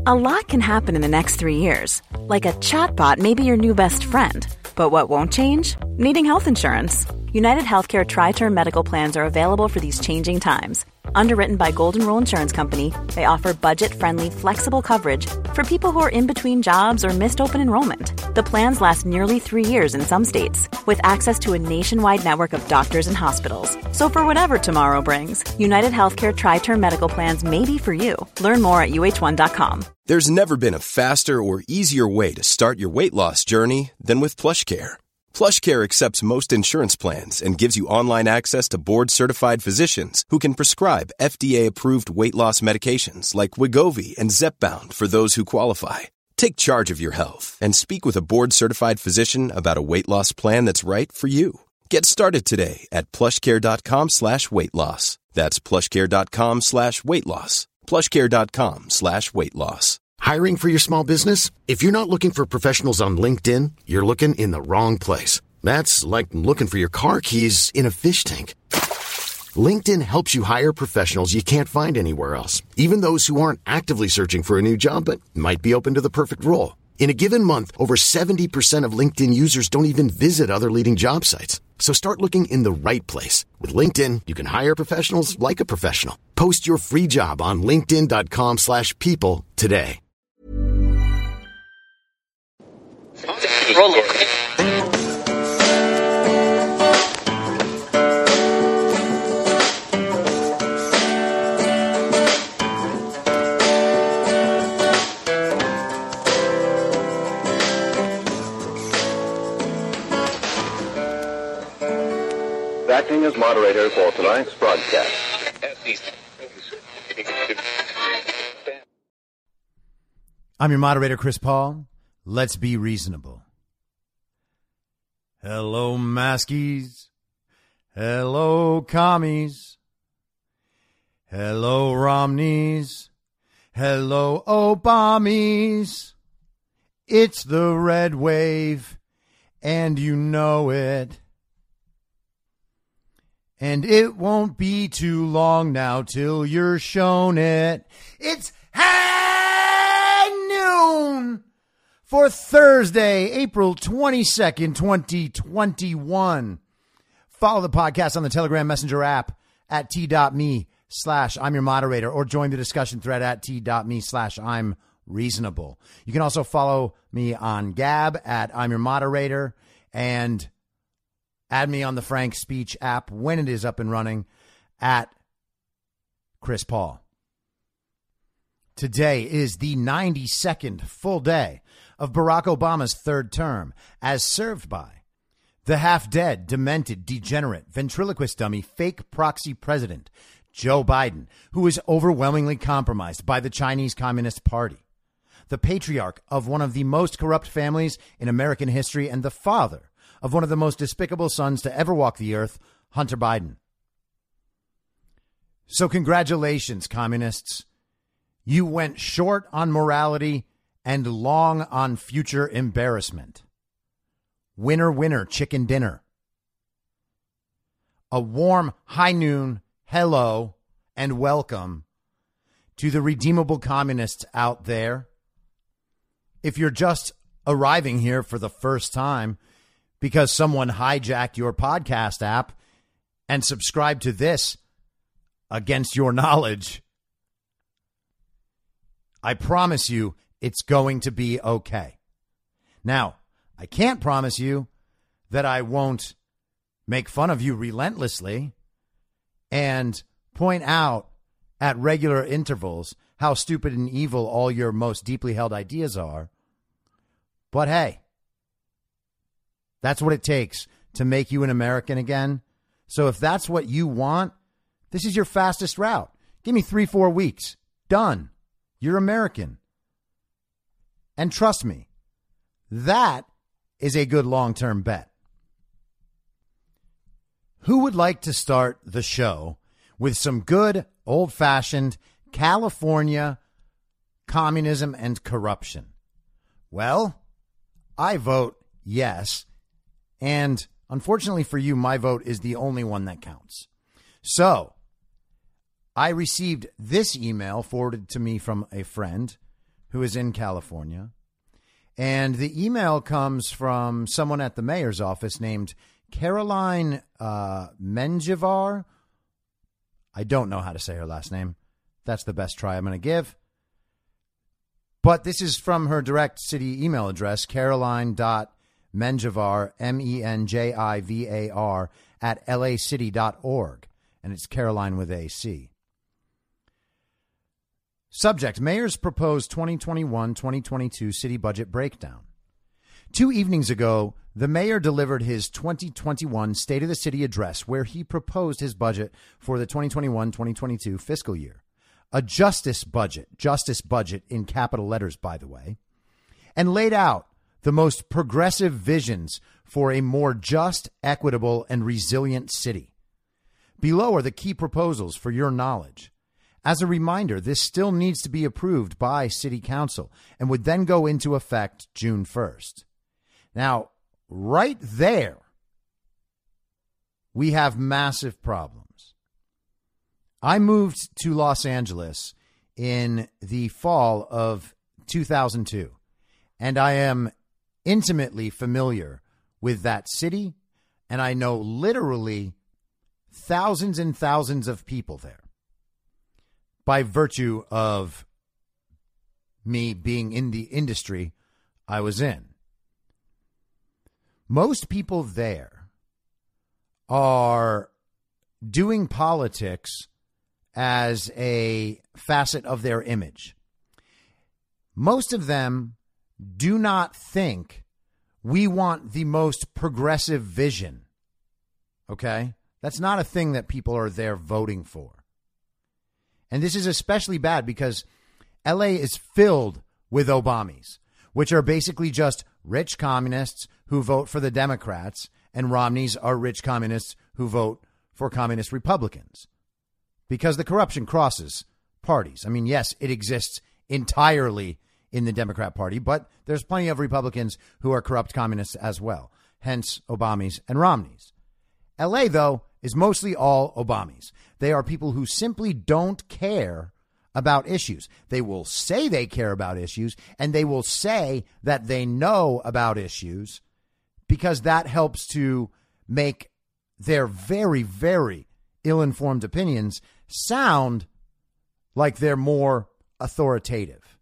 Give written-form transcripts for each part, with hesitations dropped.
A lot can happen in the next 3 years. Like a chatbot may be your new best friend. But what won't change? Needing health insurance. United Healthcare Tri-Term Medical Plans are available for these changing times. Underwritten by Golden Rule Insurance Company, they offer budget-friendly, flexible coverage for people who are in between jobs or missed open enrollment. The plans last nearly 3 years in some states, with access to a nationwide network of doctors and hospitals. So for whatever tomorrow brings, United Healthcare Tri-Term Medical Plans may be for you. Learn more at uh1.com. There's never been a faster or easier way to start your weight loss journey than with PlushCare. PlushCare accepts most insurance plans and gives you online access to board-certified physicians who can prescribe FDA-approved weight loss medications like Wegovy and Zepbound for those who qualify. Take charge of your health and speak with a board-certified physician about a weight loss plan that's right for you. Get started today at plushcare.com/weight loss. That's plushcare.com/weight loss. plushcare.com/weight loss. Hiring for your small business? If you're not looking for professionals on LinkedIn, you're looking in the wrong place. That's like looking for your car keys in a fish tank. LinkedIn helps you hire professionals you can't find anywhere else, even those who aren't actively searching for a new job but might be open to the perfect role. In a given month, over 70% of LinkedIn users don't even visit other leading job sites. So start looking in the right place. With LinkedIn, you can hire professionals like a professional. Post your free job on linkedin.com/people today. Acting as moderator for tonight's broadcast. I'm your moderator, Chris Paul. Let's be reasonable. Hello, Maskies. Hello, Commies. Hello, Romneys. Hello, Obamies. It's the red wave, and you know it. And it won't be too long now till you're shown it. It's high noon for Thursday, April 22nd, 2021. Follow the podcast on the Telegram Messenger app at t.me/I'm your moderator, or join the discussion thread at t.me/I'm reasonable. You can also follow me on Gab at I'm your moderator, and add me on the Frank Speech app when it is up and running at Chris Paul. Today is the 92nd full day of Barack Obama's third term, as served by the half-dead, demented, degenerate, ventriloquist dummy, fake proxy president, Joe Biden, who is overwhelmingly compromised by the Chinese Communist Party, the patriarch of one of the most corrupt families in American history, and the father of one of the most despicable sons to ever walk the earth, Hunter Biden. So congratulations, communists. You went short on morality and long on future embarrassment. Winner, winner, chicken dinner. A warm high noon hello and welcome to the redeemable communists out there. If you're just arriving here for the first time because someone hijacked your podcast app and subscribed to this against your knowledge, I promise you it's going to be okay. Now, I can't promise you that I won't make fun of you relentlessly and point out at regular intervals how stupid and evil all your most deeply held ideas are. But hey, that's what it takes to make you an American again. So if that's what you want, this is your fastest route. Give me 3-4 weeks. Done. You're American. And trust me, that is a good long-term bet. Who would like to start the show with some good old-fashioned California communism and corruption? Well, I vote yes. And unfortunately for you, my vote is the only one that counts. So I received this email forwarded to me from a friend who is in California. And the email comes from someone at the mayor's office named Caroline Menjivar. I don't know how to say her last name. That's the best try I'm going to give. But this is from her direct city email address, caroline.menjivar, Menjivar, at lacity.org. And it's Caroline with a C. Subject, Mayor's proposed 2021-2022 city budget breakdown. 2 evenings ago, the mayor delivered his 2021 State of the City address where he proposed his budget for the 2021-2022 fiscal year. A justice budget in capital letters, by the way, and laid out the most progressive visions for a more just, equitable, and resilient city. Below are the key proposals for your knowledge. As a reminder, this still needs to be approved by City Council and would then go into effect June 1st. Now, right there, we have massive problems. I moved to Los Angeles in the fall of 2002, and I am intimately familiar with that city, and I know literally thousands and thousands of people there by virtue of me being in the industry I was in. Most people there are doing politics as a facet of their image. Most of them do not think we want the most progressive vision. Okay? That's not a thing that people are there voting for. And this is especially bad because LA is filled with Obamis, which are basically just rich communists who vote for the Democrats, and Romneys are rich communists who vote for communist Republicans. Because the corruption crosses parties. I mean, yes, it exists entirely in the Democrat Party, but there's plenty of Republicans who are corrupt communists as well. Hence, Obamis and Romneys. LA, though, is mostly all Obamis. They are people who simply don't care about issues. They will say they care about issues, and they will say that they know about issues because that helps to make their very, very ill-informed opinions sound like they're more authoritative.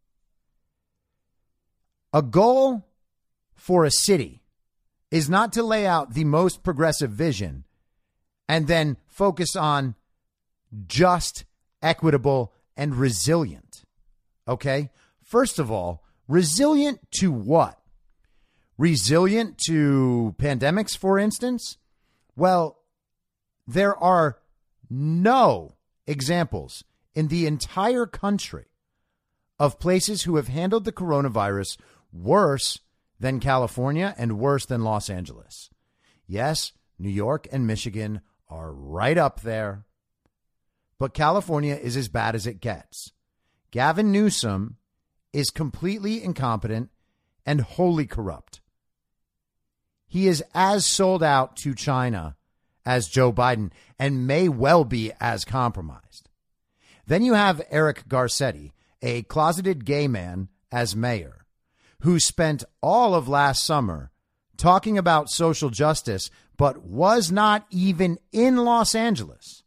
A goal for a city is not to lay out the most progressive vision and then focus on just, equitable, and resilient. Okay? First of all, resilient to what? Resilient to pandemics, for instance? Well, there are no examples in the entire country of places who have handled the coronavirus worse than California and worse than Los Angeles. Yes, New York and Michigan are right up there, but California is as bad as it gets. Gavin Newsom is completely incompetent and wholly corrupt. He is as sold out to China as Joe Biden and may well be as compromised. Then you have Eric Garcetti, a closeted gay man, as mayor, who spent all of last summer talking about social justice, but was not even in Los Angeles.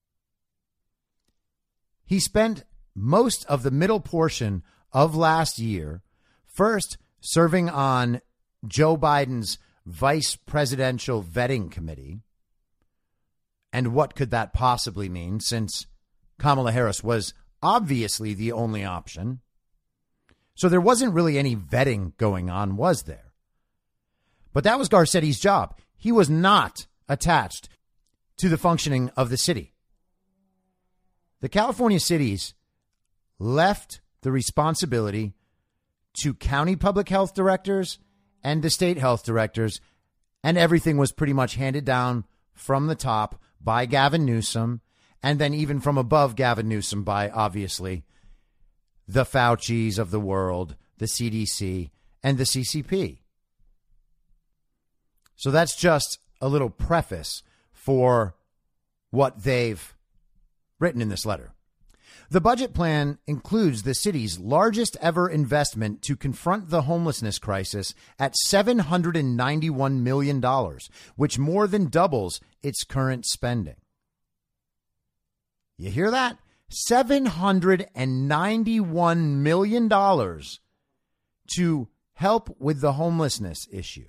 He spent most of the middle portion of last year first serving on Joe Biden's vice presidential vetting committee. And what could that possibly mean, since Kamala Harris was obviously the only option? So there wasn't really any vetting going on, was there? But that was Garcetti's job. He was not attached to the functioning of the city. The California cities left the responsibility to county public health directors and the state health directors, and everything was pretty much handed down from the top by Gavin Newsom, and then even from above Gavin Newsom by, obviously, the Faucis of the world, the CDC, and the CCP. So that's just a little preface for what they've written in this letter. The budget plan includes the city's largest ever investment to confront the homelessness crisis at $791 million, which more than doubles its current spending. You hear that? $791 million to help with the homelessness issue.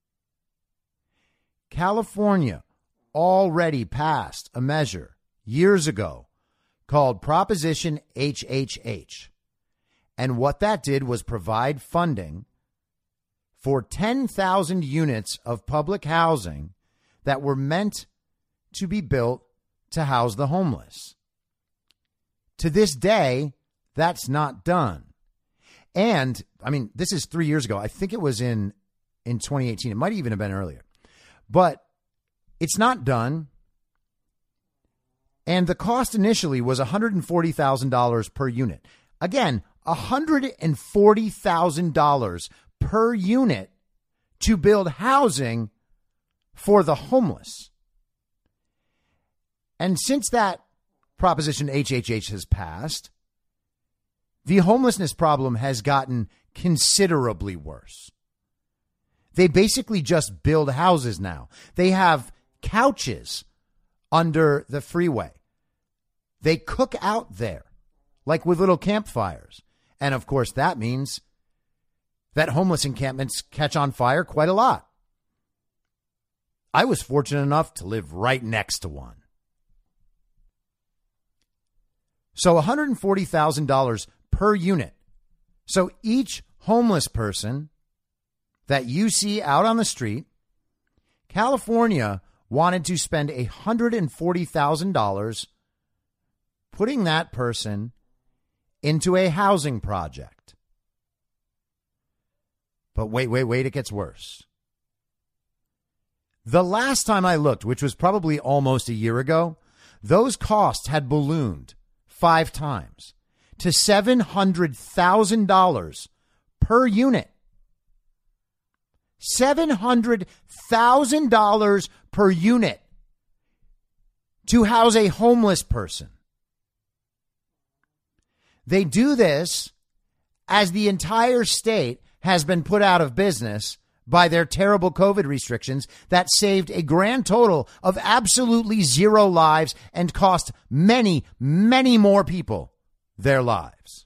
California already passed a measure years ago called Proposition HHH. And what that did was provide funding for 10,000 units of public housing that were meant to be built to house the homeless. To this day, that's not done. And, I mean, this is 3 years ago. I think it was in 2018. It might even have been earlier. But it's not done. And the cost initially was $140,000 per unit. Again, $140,000 per unit to build housing for the homeless. And since that Proposition HHH has passed, the homelessness problem has gotten considerably worse. They basically just build houses now. They have couches under the freeway. They cook out there, like with little campfires. And of course, that means that homeless encampments catch on fire quite a lot. I was fortunate enough to live right next to one. So $140,000 per unit. So each homeless person that you see out on the street, California wanted to spend $140,000 putting that person into a housing project. But wait, it gets worse. The last time I looked, which was probably almost a year ago, those costs had ballooned 5 times to $700,000 per unit. $700,000 per unit to house a homeless person. They do this as the entire state has been put out of business by their terrible COVID restrictions that saved a grand total of absolutely 0 lives and cost many, many more people their lives.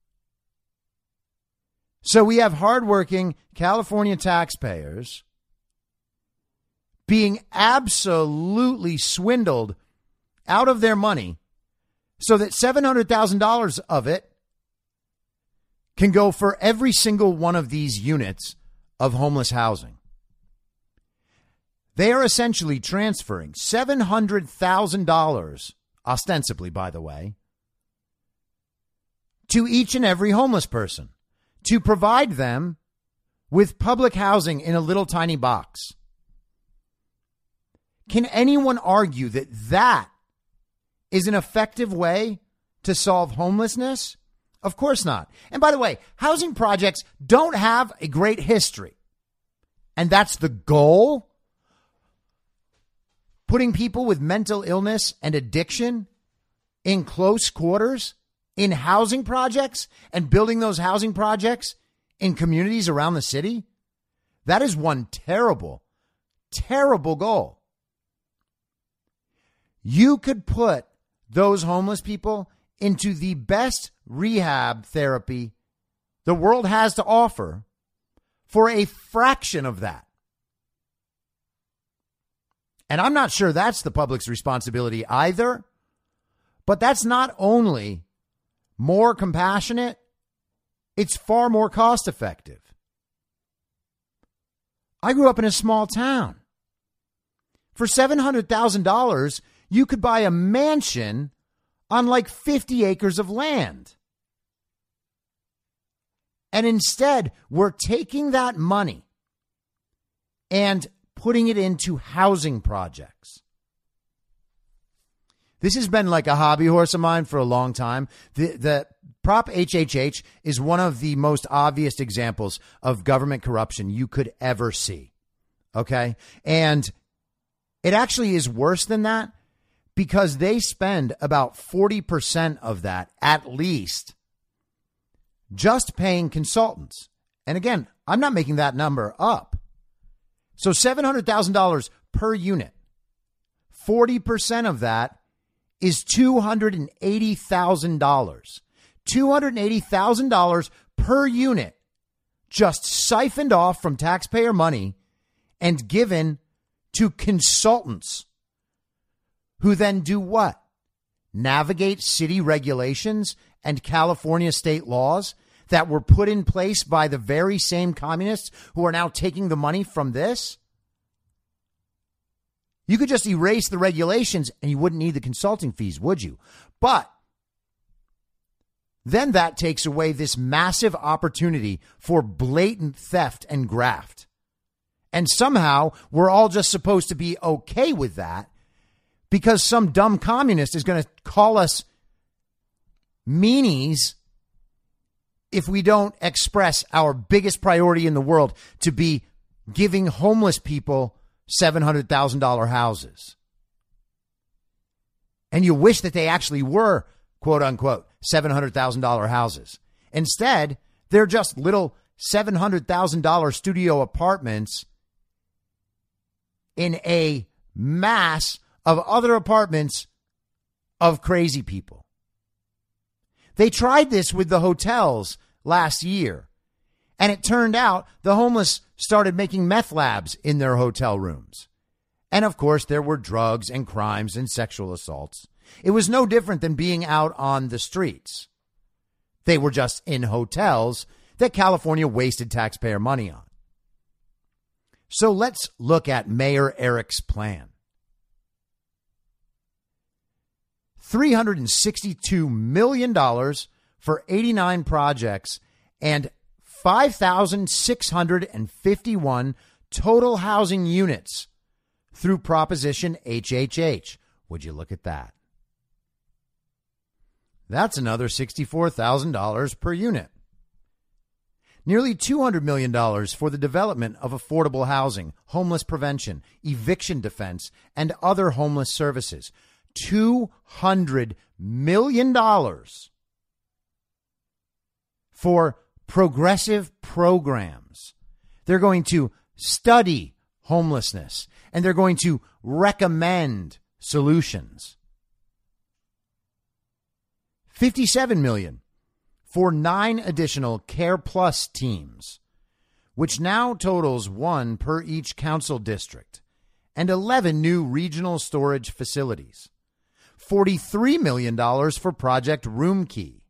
So we have hardworking California taxpayers being absolutely swindled out of their money so that $700,000 of it can go for every single one of these units of homeless housing. They are essentially transferring $700,000, ostensibly, by the way, to each and every homeless person to provide them with public housing in a little tiny box. Can anyone argue that that is an effective way to solve homelessness? Of course not. And by the way, housing projects don't have a great history. And that's the goal? Putting people with mental illness and addiction in close quarters in housing projects and building those housing projects in communities around the city? That is one terrible, terrible goal. You could put those homeless people into the best rehab therapy the world has to offer for a fraction of that. And I'm not sure that's the public's responsibility either, but that's not only more compassionate, it's far more cost effective. I grew up in a small town. For $700,000, you could buy a mansion on like 50 acres of land. And instead, we're taking that money and putting it into housing projects. This has been like a hobby horse of mine for a long time. The Prop HHH is one of the most obvious examples of government corruption you could ever see. Okay? And it actually is worse than that, because they spend about 40% of that, at least, just paying consultants. And again, I'm not making that number up. So $700,000 per unit. 40% of that is $280,000. $280,000 per unit just siphoned off from taxpayer money and given to consultants who then do what? Navigate city regulations and California state laws that were put in place by the very same communists who are now taking the money from this? You could just erase the regulations and you wouldn't need the consulting fees, would you? But then that takes away this massive opportunity for blatant theft and graft. And somehow we're all just supposed to be okay with that because some dumb communist is going to call us meanies if we don't express our biggest priority in the world to be giving homeless people $700,000 houses. And you wish that they actually were, quote unquote, $700,000 houses. Instead, they're just little $700,000 studio apartments in a mass of other apartments of crazy people. They tried this with the hotels last year, and it turned out the homeless started making meth labs in their hotel rooms. And of course, there were drugs and crimes and sexual assaults. It was no different than being out on the streets. They were just in hotels that California wasted taxpayer money on. So let's look at Mayor Eric's plan. $362 million for 89 projects and 5,651 total housing units through Proposition HHH. Would you look at that? That's another $64,000 per unit. Nearly $200 million for the development of affordable housing, homeless prevention, eviction defense, and other homeless services. $200 million for progressive programs. They're going to study homelessness and they're going to recommend solutions. $57 million for 9 additional Care Plus teams, which now totals 1 per each council district, and 11 new regional storage facilities. $43 million for Project Roomkey.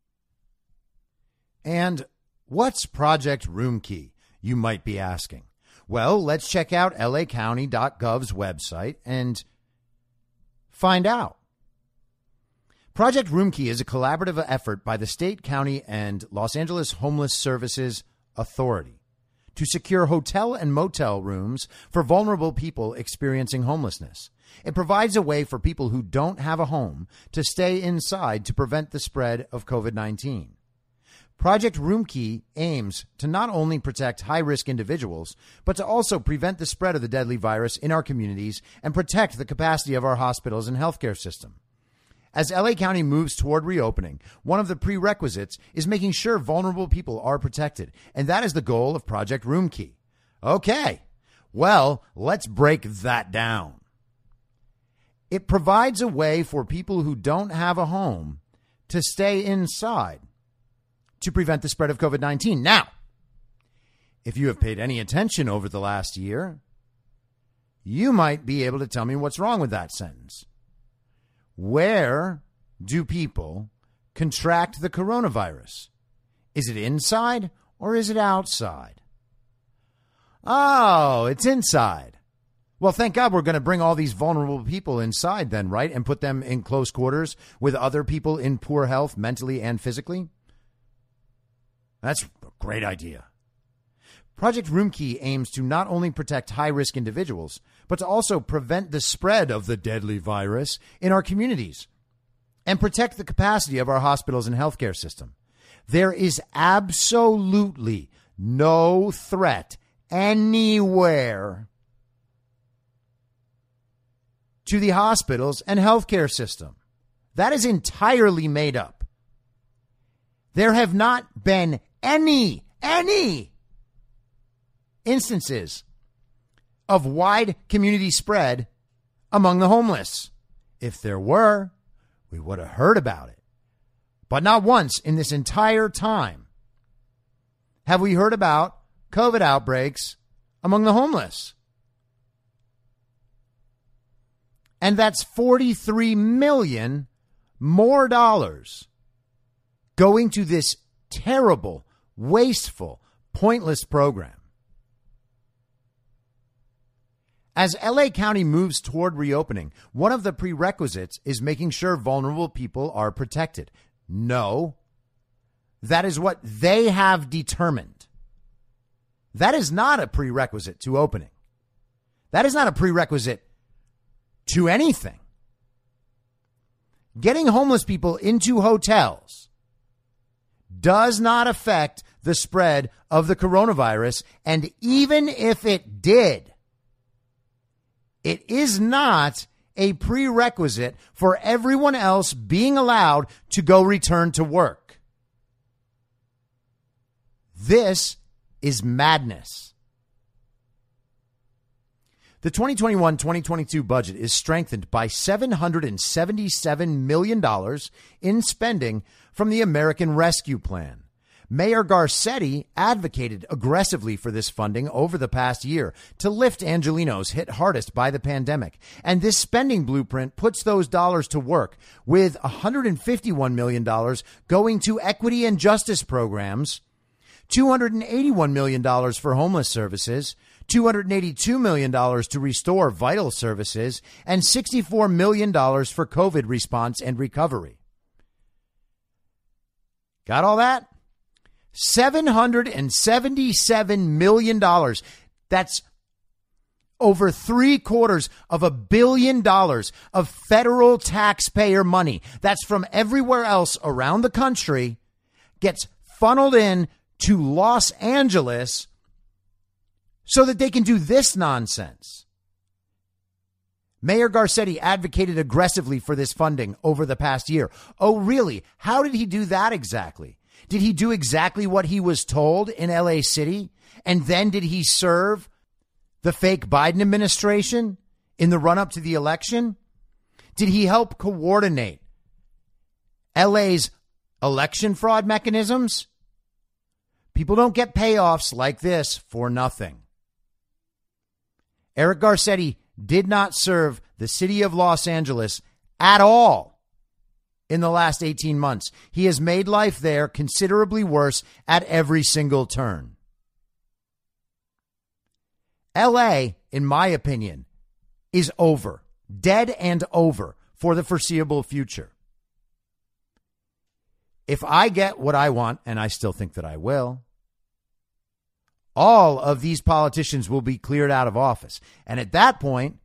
And what's Project Roomkey, you might be asking? Well, let's check out lacounty.gov's website and find out. Project Roomkey is a collaborative effort by the state, county, and Los Angeles Homeless Services Authority to secure hotel and motel rooms for vulnerable people experiencing homelessness. It provides a way for people who don't have a home to stay inside to prevent the spread of COVID-19. Project Roomkey aims to not only protect high-risk individuals, but to also prevent the spread of the deadly virus in our communities and protect the capacity of our hospitals and healthcare system. As LA County moves toward reopening, one of the prerequisites is making sure vulnerable people are protected, and that is the goal of Project Roomkey. Okay, well, let's break that down. It provides a way for people who don't have a home to stay inside to prevent the spread of COVID-19. Now, if you have paid any attention over the last year, you might be able to tell me what's wrong with that sentence. Where do people contract the coronavirus? Is it inside or is it outside? Oh, it's inside. Well, thank God we're going to bring all these vulnerable people inside then, right? And put them in close quarters with other people in poor health, mentally and physically. That's a great idea. Project Roomkey aims to not only protect high-risk individuals, but to also prevent the spread of the deadly virus in our communities and protect the capacity of our hospitals and healthcare system. There is absolutely no threat anywhere to the hospitals and healthcare system. That is entirely made up. There have not been any instances of wide community spread among the homeless. If there were, we would have heard about it. But not once in this entire time have we heard about COVID outbreaks among the homeless. And that's $43 million more dollars going to this terrible, wasteful, pointless program. As LA County moves toward reopening, one of the prerequisites is making sure vulnerable people are protected. No, that is what they have determined. That is not a prerequisite to opening. That is not a prerequisite to anything. Getting homeless people into hotels does not affect the spread of the coronavirus. And even if it did, it is not a prerequisite for everyone else being allowed to go return to work. This is madness. The 2021-2022 budget is strengthened by $777 million in spending from the American Rescue Plan. Mayor Garcetti advocated aggressively for this funding over the past year to lift Angelenos hit hardest by the pandemic. And this spending blueprint puts those dollars to work, with $151 million going to equity and justice programs, $281 million for homeless services, $282 million to restore vital services, and $64 million for COVID response and recovery. Got all that? $777 million. That's over $750 million of federal taxpayer money. That's from everywhere else around the country, gets funneled in to Los Angeles so that they can do this nonsense. Mayor Garcetti advocated aggressively for this funding over the past year. Oh, really? How did he do that exactly? Did he do exactly what he was told in LA City? And then did he serve the fake Biden administration in the run-up to the election? Did he help coordinate LA's election fraud mechanisms? People don't get payoffs like this for nothing. Eric Garcetti did not serve the city of Los Angeles at all in the last 18 months. He has made life there considerably worse at every single turn. LA, in my opinion, is over, dead and over for the foreseeable future. If I get what I want, and I still think that I will, all of these politicians will be cleared out of office. And at that point,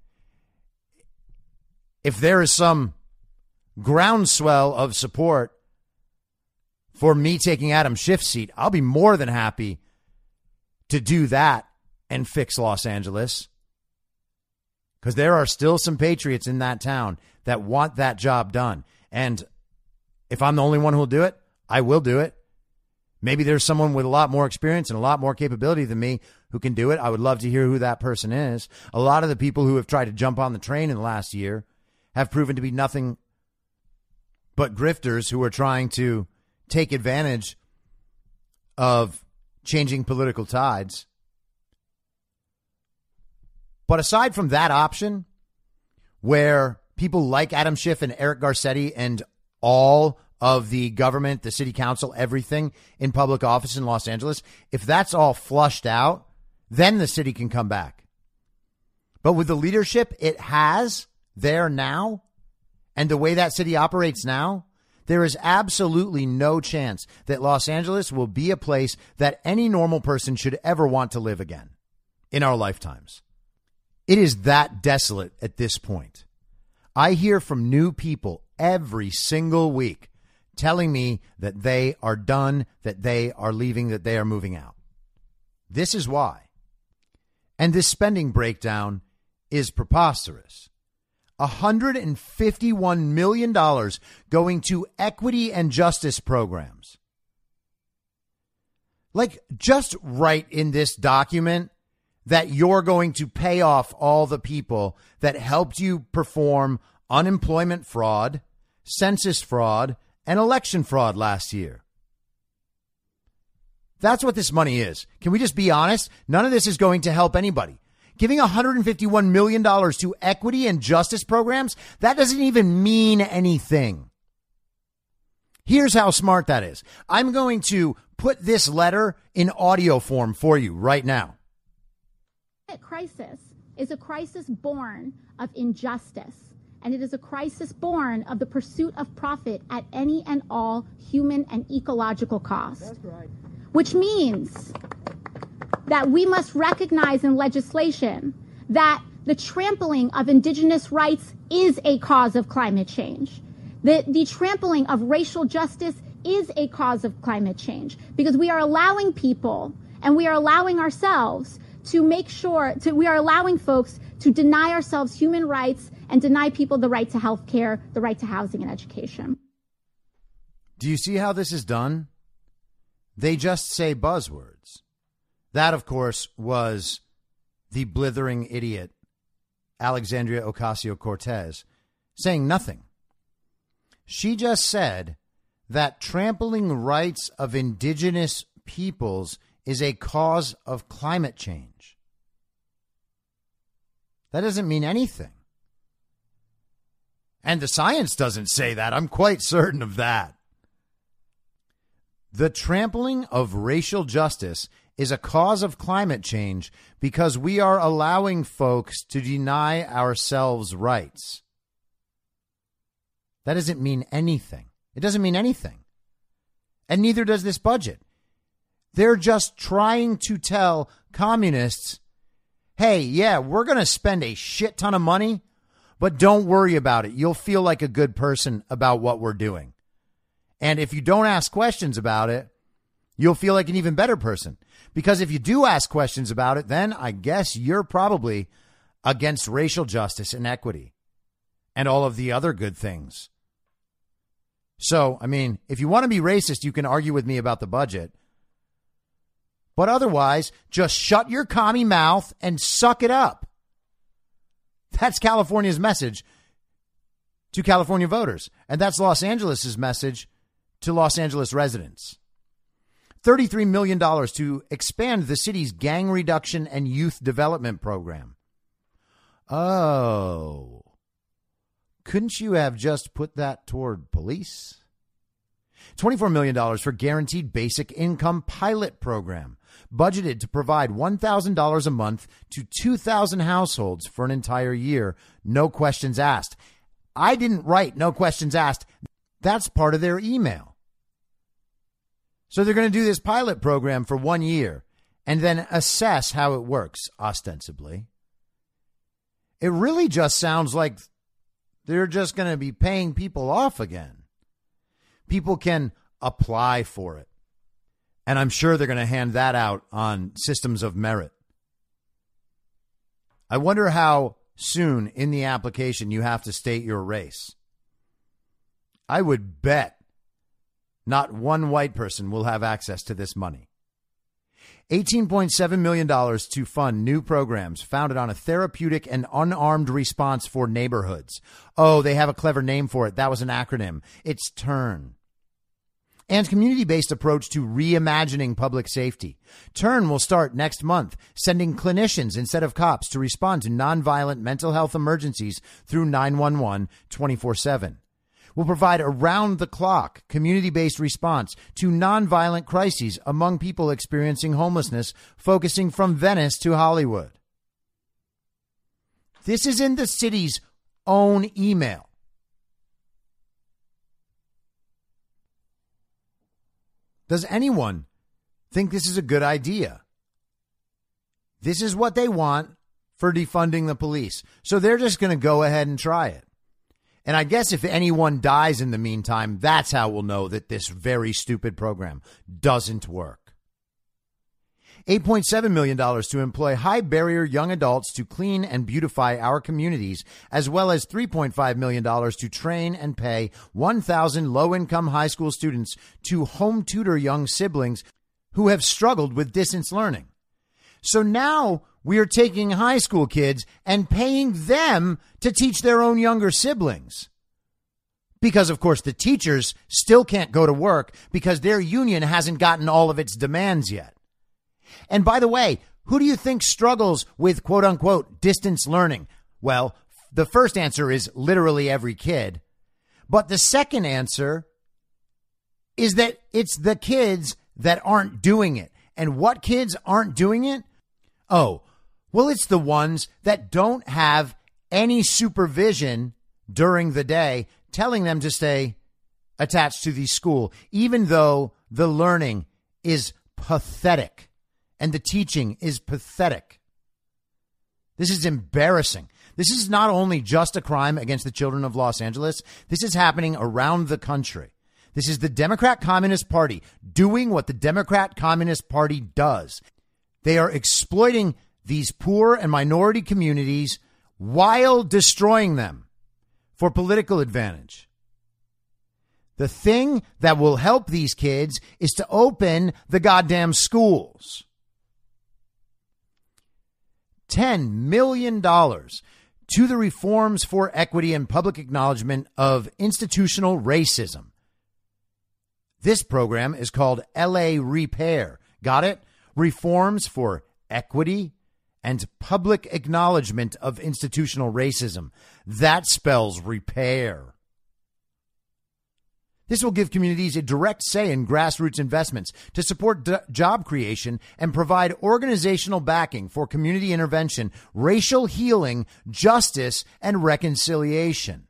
if there is some groundswell of support for me taking Adam Schiff's seat, I'll be more than happy to do that and fix Los Angeles. Because there are still some patriots in that town that want that job done. And if I'm the only one who will do it, I will do it. Maybe there's someone with a lot more experience and a lot more capability than me who can do it. I would love to hear who that person is. A lot of the people who have tried to jump on the train in the last year have proven to be nothing but grifters who are trying to take advantage of changing political tides. But aside from that option, where people like Adam Schiff and Eric Garcetti and all of the government, the city council, everything in public office in Los Angeles, if that's all flushed out, then the city can come back. But with the leadership it has there now, and the way that city operates now, there is absolutely no chance that Los Angeles will be a place that any normal person should ever want to live again in our lifetimes. It is that desolate at this point. I hear from new people every single week telling me that they are done, that they are leaving, that they are moving out. This is why. And this spending breakdown is preposterous. $151 million going to equity and justice programs. Like, just write in this document that you're going to pay off all the people that helped you perform unemployment fraud, census fraud, and election fraud last year. That's what this money is. Can we just be honest? None of this is going to help anybody. Giving $151 million to equity and justice programs, that doesn't even mean anything. Here's how smart that is. I'm going to put this letter in audio form for you right now. Crisis is a crisis born of injustice, and it is a crisis born of the pursuit of profit at any and all human and ecological cost. That's right. Which means that we must recognize in legislation that the trampling of indigenous rights is a cause of climate change. The trampling of racial justice is a cause of climate change, because we are allowing people and we are allowing ourselves to make sure we are allowing folks to deny ourselves human rights and deny people the right to health care, the right to housing and education. Do you see how this is done? They just say buzzwords. That, of course, was the blithering idiot, Alexandria Ocasio-Cortez, saying nothing. She just said that trampling rights of indigenous peoples is a cause of climate change. That doesn't mean anything. And the science doesn't say that. I'm quite certain of that. The trampling of racial justice is a cause of climate change because we are allowing folks to deny ourselves rights. That doesn't mean anything. It doesn't mean anything. And neither does this budget. They're just trying to tell communists, hey, yeah, we're going to spend a shit ton of money, but don't worry about it. You'll feel like a good person about what we're doing. And if you don't ask questions about it, you'll feel like an even better person. Because if you do ask questions about it, then I guess you're probably against racial justice and equity and all of the other good things. So, I mean, if you want to be racist, you can argue with me about the budget. But otherwise, just shut your commie mouth and suck it up. That's California's message to California voters. And that's Los Angeles' message to Los Angeles residents. $33 million to expand the city's gang reduction and youth development program. Oh, couldn't you have just put that toward police? $24 million for guaranteed basic income pilot program, budgeted to provide $1,000 a month to 2,000 households for an entire year. No questions asked. I didn't write no questions asked. That's part of their email. So they're going to do this pilot program for 1 year and then assess how it works, ostensibly. It really just sounds like they're just going to be paying people off again. People can apply for it. And I'm sure they're going to hand that out on systems of merit. I wonder how soon in the application you have to state your race. I would bet not one white person will have access to this money. $18.7 million to fund new programs founded on a therapeutic and unarmed response for neighborhoods. Oh, they have a clever name for it. That was an acronym. It's TURN. And community-based approach to reimagining public safety. TURN will start next month, sending clinicians instead of cops to respond to nonviolent mental health emergencies through 911 24/7. Will provide around-the-clock community-based response to nonviolent crises among people experiencing homelessness, focusing from Venice to Hollywood. This is in the city's own email. Does anyone think this is a good idea? This is what they want for defunding the police. So they're just going to go ahead and try it. And I guess if anyone dies in the meantime, that's how we'll know that this very stupid program doesn't work. $8.7 million to employ high-barrier young adults to clean and beautify our communities, as well as $3.5 million to train and pay 1,000 low-income high school students to home tutor young siblings who have struggled with distance learning. So now we are taking high school kids and paying them to teach their own younger siblings. Because, of course, the teachers still can't go to work because their union hasn't gotten all of its demands yet. And by the way, who do you think struggles with quote unquote distance learning? Well, the first answer is literally every kid. But the second answer is that it's the kids that aren't doing it. And what kids aren't doing it? Oh, well, it's the ones that don't have any supervision during the day telling them to stay attached to the school, even though the learning is pathetic. And the teaching is pathetic. This is embarrassing. This is not only just a crime against the children of Los Angeles. This is happening around the country. This is the Democrat Communist Party doing what the Democrat Communist Party does. They are exploiting these poor and minority communities while destroying them for political advantage. The thing that will help these kids is to open the goddamn schools. $10 million to the Reforms for Equity and Public Acknowledgement of Institutional Racism. This program is called LA Repair. Got it? Reforms for Equity and Public Acknowledgement of Institutional Racism. That spells repair. This will give communities a direct say in grassroots investments to support job creation and provide organizational backing for community intervention, racial healing, justice, and reconciliation.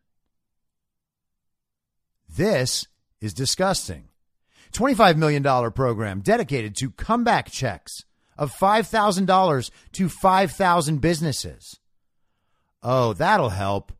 This is disgusting. $25 million program dedicated to comeback checks of $5,000 to 5,000 businesses. Oh, that'll help.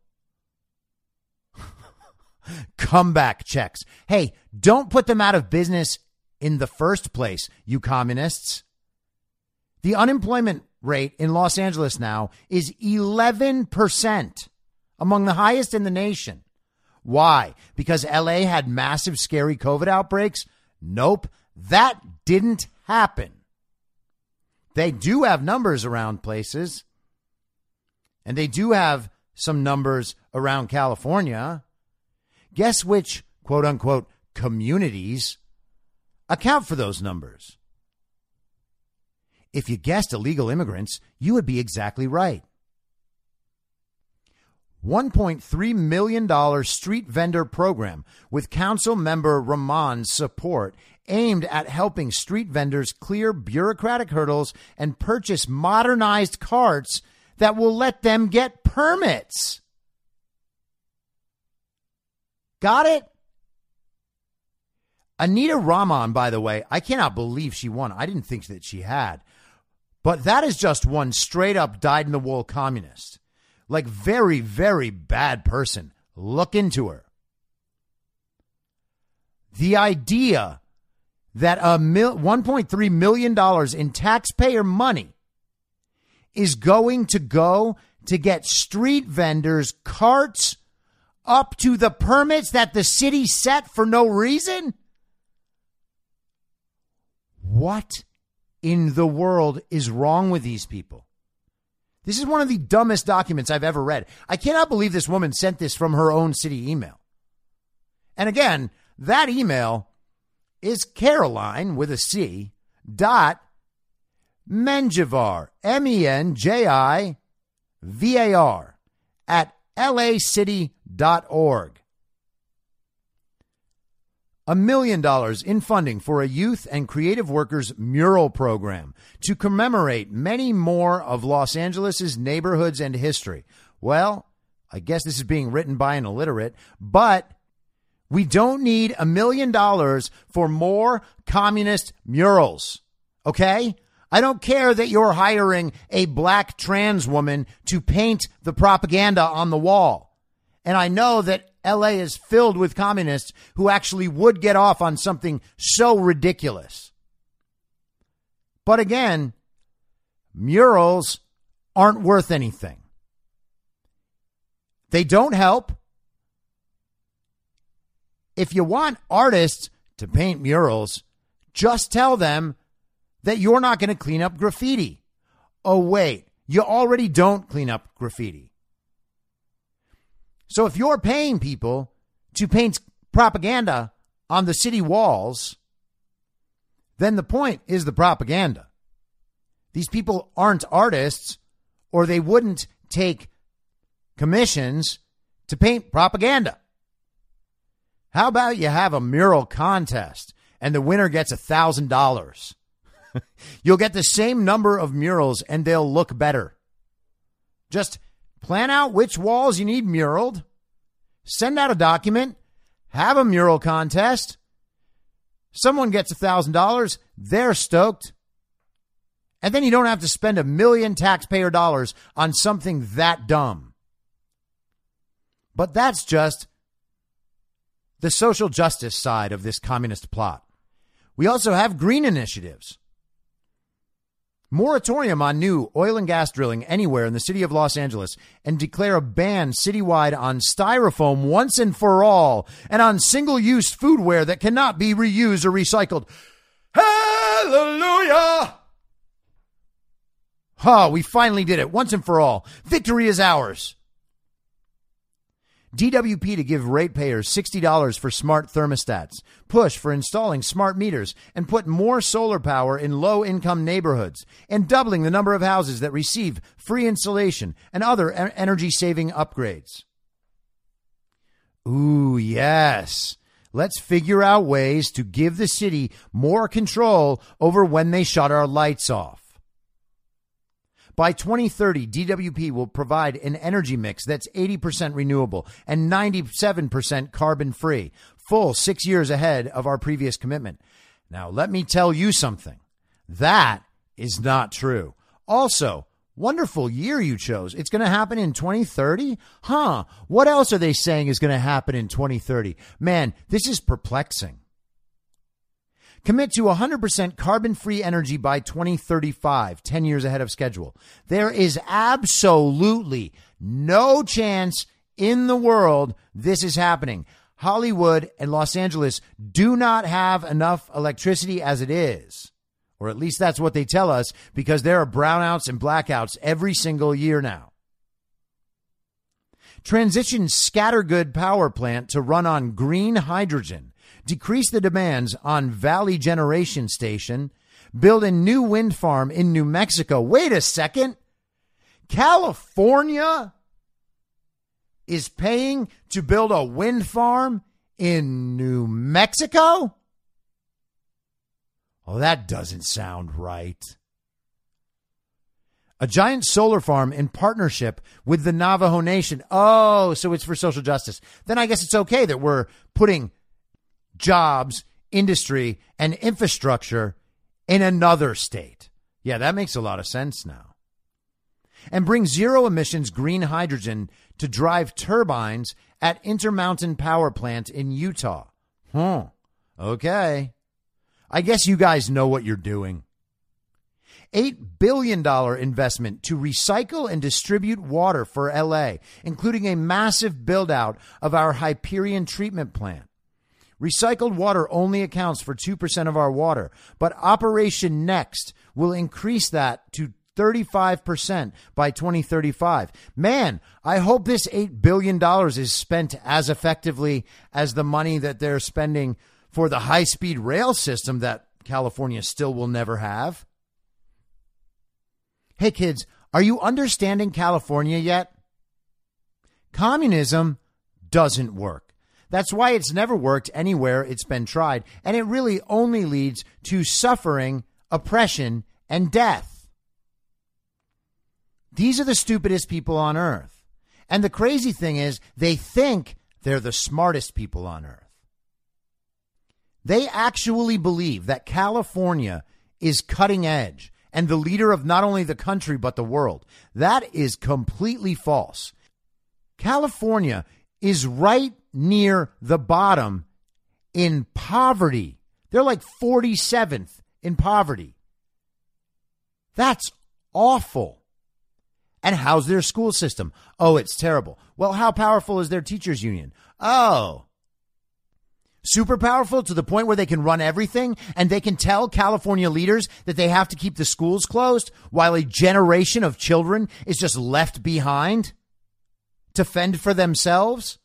Comeback checks. Hey, don't put them out of business in the first place, you communists. The unemployment rate in Los Angeles now is 11%, among the highest in the nation. Why? Because LA had massive, scary COVID outbreaks? Nope, that didn't happen. They do have numbers around places, and they do have some numbers around California. Guess which, quote unquote, communities account for those numbers? If you guessed illegal immigrants, you would be exactly right. $1.3 million street vendor program with council member Rahman's support aimed at helping street vendors clear bureaucratic hurdles and purchase modernized carts that will let them get permits. Got it? Anita Rahman, by the way, I cannot believe she won. I didn't think that she had. But that is just one straight up dyed-in-the-wool communist. Like, very, very bad person. Look into her. The idea that $1.3 million in taxpayer money is going to go to get street vendors carts up to the permits that the city set for no reason? What in the world is wrong with these people? This is one of the dumbest documents I've ever read. I cannot believe this woman sent this from her own city email. And again, that email is Caroline with a C dot Menjivar, Menjivar at lacity.org. $1 million in funding for a youth and creative workers mural program to commemorate many more of Los Angeles' neighborhoods and history. Well, I guess this is being written by an illiterate, but we don't need $1 million for more communist murals. Okay? I don't care that you're hiring a black trans woman to paint the propaganda on the wall. And I know that LA is filled with communists who actually would get off on something so ridiculous. But again, murals aren't worth anything. They don't help. If you want artists to paint murals, just tell them that you're not going to clean up graffiti. Oh, wait, you already don't clean up graffiti. So if you're paying people to paint propaganda on the city walls, then the point is the propaganda. These people aren't artists, or they wouldn't take commissions to paint propaganda. How about you have a mural contest and the winner gets $1,000? You'll get the same number of murals and they'll look better. Just plan out which walls you need muraled, send out a document, have a mural contest. Someone gets $1,000, they're stoked. And then you don't have to spend $1 million taxpayer dollars on something that dumb. But that's just the social justice side of this communist plot. We also have green initiatives. Moratorium on new oil and gas drilling anywhere in the city of Los Angeles, and declare a ban citywide on styrofoam once and for all, and on single-use foodware that cannot be reused or recycled. Hallelujah! Oh, we finally did it once and for all. Victory is ours. DWP to give ratepayers $60 for smart thermostats, push for installing smart meters, and put more solar power in low-income neighborhoods, and doubling the number of houses that receive free insulation and other energy-saving upgrades. Ooh, yes. Let's figure out ways to give the city more control over when they shut our lights off. By 2030, DWP will provide an energy mix that's 80% renewable and 97% carbon-free, full 6 years ahead of our previous commitment. Now, let me tell you something. That is not true. Also, wonderful year you chose. It's going to happen in 2030? Huh. What else are they saying is going to happen in 2030? Man, this is perplexing. Commit to 100% carbon-free energy by 2035, 10 years ahead of schedule. There is absolutely no chance in the world this is happening. Hollywood and Los Angeles do not have enough electricity as it is. Or at least that's what they tell us, because there are brownouts and blackouts every single year now. Transition Scattergood power plant to run on green hydrogen. Decrease the demands on Valley Generation Station. Build a new wind farm in New Mexico. Wait a second. California is paying to build a wind farm in New Mexico? Oh, that doesn't sound right. A giant solar farm in partnership with the Navajo Nation. Oh, so it's for social justice. Then I guess it's okay that we're putting jobs, industry, and infrastructure in another state. Yeah, that makes a lot of sense now. And bring zero emissions green hydrogen to drive turbines at Intermountain Power Plant in Utah. Okay. I guess you guys know what you're doing. $8 billion investment to recycle and distribute water for LA, including a massive build out of our Hyperion treatment plant. Recycled water only accounts for 2% of our water, but Operation Next will increase that to 35% by 2035. Man, I hope this $8 billion is spent as effectively as the money that they're spending for the high-speed rail system that California still will never have. Hey, kids, are you understanding California yet? Communism doesn't work. That's why it's never worked anywhere it's been tried, and it really only leads to suffering, oppression, and death. These are the stupidest people on earth. And the crazy thing is, they think they're the smartest people on earth. They actually believe that California is cutting edge and the leader of not only the country but the world. That is completely false. California is right near the bottom in poverty. They're like 47th in poverty. That's awful. And how's their school system? Oh, it's terrible. Well, how powerful is their teachers union? Oh, super powerful to the point where they can run everything and they can tell California leaders that they have to keep the schools closed while a generation of children is just left behind to fend for themselves.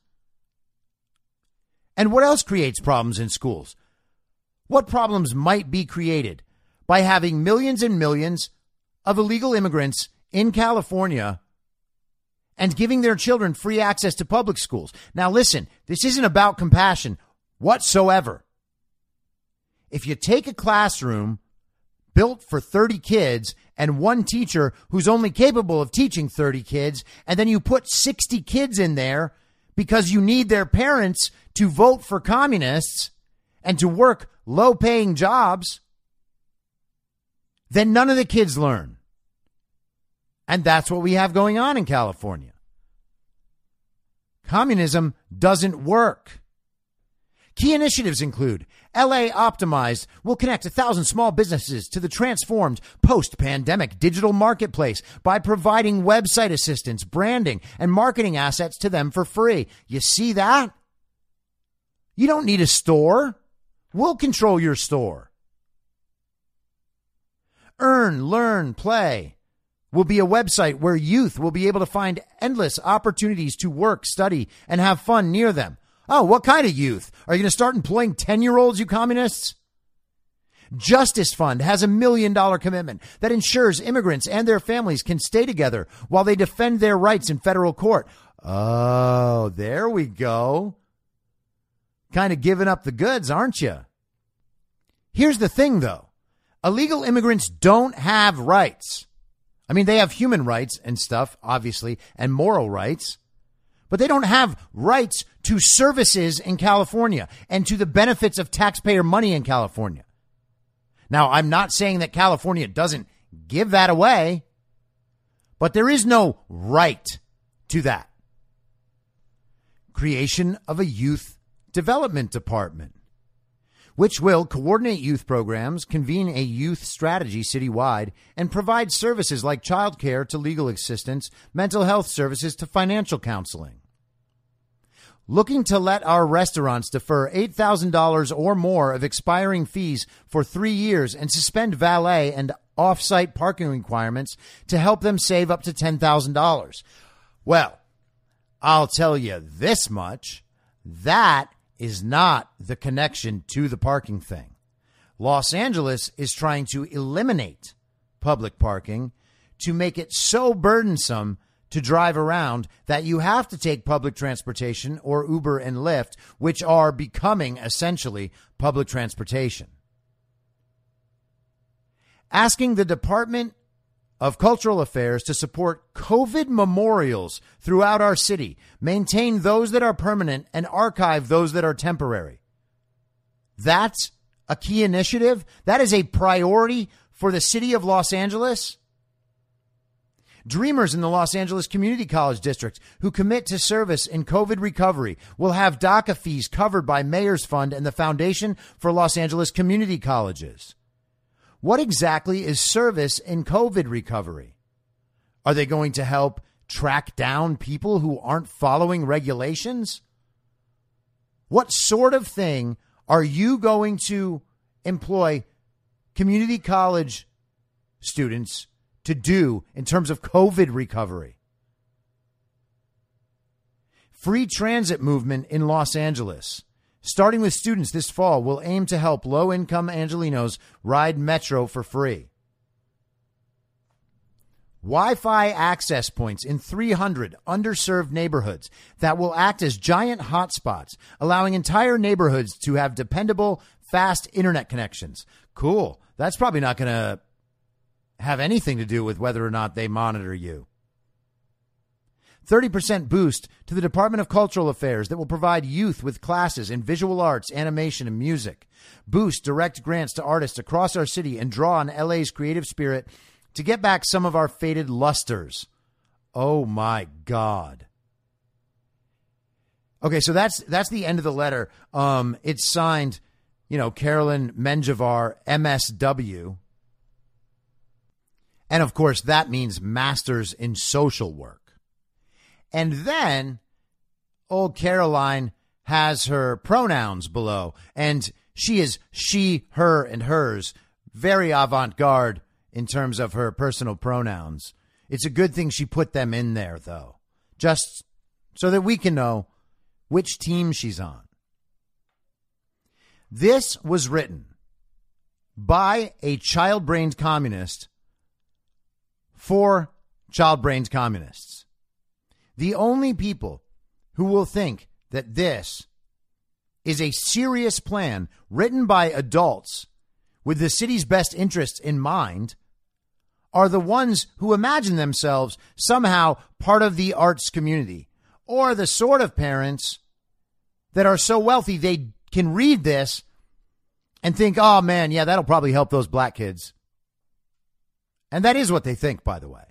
And what else creates problems in schools? What problems might be created by having millions and millions of illegal immigrants in California and giving their children free access to public schools? Now, listen, this isn't about compassion whatsoever. If you take a classroom built for 30 kids and one teacher who's only capable of teaching 30 kids, and then you put 60 kids in there because you need their parents to vote for communists and to work low-paying jobs, then none of the kids learn. And that's what we have going on in California. Communism doesn't work. Key initiatives include LA Optimized will connect 1,000 small businesses to the transformed post-pandemic digital marketplace by providing website assistance, branding, and marketing assets to them for free. You see that? You don't need a store. We'll control your store. Earn, Learn, Play will be a website where youth will be able to find endless opportunities to work, study, and have fun near them. Oh, what kind of youth? Are you going to start employing 10-year-olds, you communists? Justice Fund has $1 million commitment that ensures immigrants and their families can stay together while they defend their rights in federal court. Oh, there we go. Kind of giving up the goods, aren't you? Here's the thing, though. Illegal immigrants don't have rights. I mean, they have human rights and stuff, obviously, and moral rights, but they don't have rights to services in California and to the benefits of taxpayer money in California. Now, I'm not saying that California doesn't give that away, but there is no right to that. Creation of a youth development department, which will coordinate youth programs, convene a youth strategy citywide, and provide services like childcare to legal assistance, mental health services to financial counseling. Looking to let our restaurants defer $8,000 or more of expiring fees for 3 years and suspend valet and off-site parking requirements to help them save up to $10,000. Well, I'll tell you this much. That is not the connection to the parking thing. Los Angeles is trying to eliminate public parking to make it so burdensome to drive around that you have to take public transportation or Uber and Lyft, which are becoming essentially public transportation. Asking the Department of Cultural Affairs to support COVID memorials throughout our city, maintain those that are permanent, and archive those that are temporary. That's a key initiative. That is a priority for the city of Los Angeles. Dreamers in the Los Angeles Community College District who commit to service in COVID recovery will have DACA fees covered by Mayor's Fund and the Foundation for Los Angeles Community Colleges. What exactly is service in COVID recovery? Are they going to help track down people who aren't following regulations? What sort of thing are you going to employ community college students to do in terms of COVID recovery? Free transit movement in Los Angeles, starting with students this fall, will aim to help low-income Angelenos ride Metro for free. Wi-Fi access points in 300 underserved neighborhoods that will act as giant hotspots, allowing entire neighborhoods to have dependable, fast internet connections. Cool. That's probably not going to have anything to do with whether or not they monitor you. 30% boost to the Department of Cultural Affairs that will provide youth with classes in visual arts, animation, and music. Boost direct grants to artists across our city and draw on LA's creative spirit to get back some of our faded lusters. Oh, my God. Okay, so that's the end of the letter. It's signed, Carolyn Menjivar, MSW. And of course, that means masters in social work. And then old Caroline has her pronouns below, and she is she, her, and hers. Very avant-garde in terms of her personal pronouns. It's a good thing she put them in there, though, just so that we can know which team she's on. This was written by a child-brained communist for child-brained communists. The only people who will think that this is a serious plan written by adults with the city's best interests in mind are the ones who imagine themselves somehow part of the arts community, or the sort of parents that are so wealthy they can read this and think, oh man, yeah, that'll probably help those black kids. And that is what they think, by the way.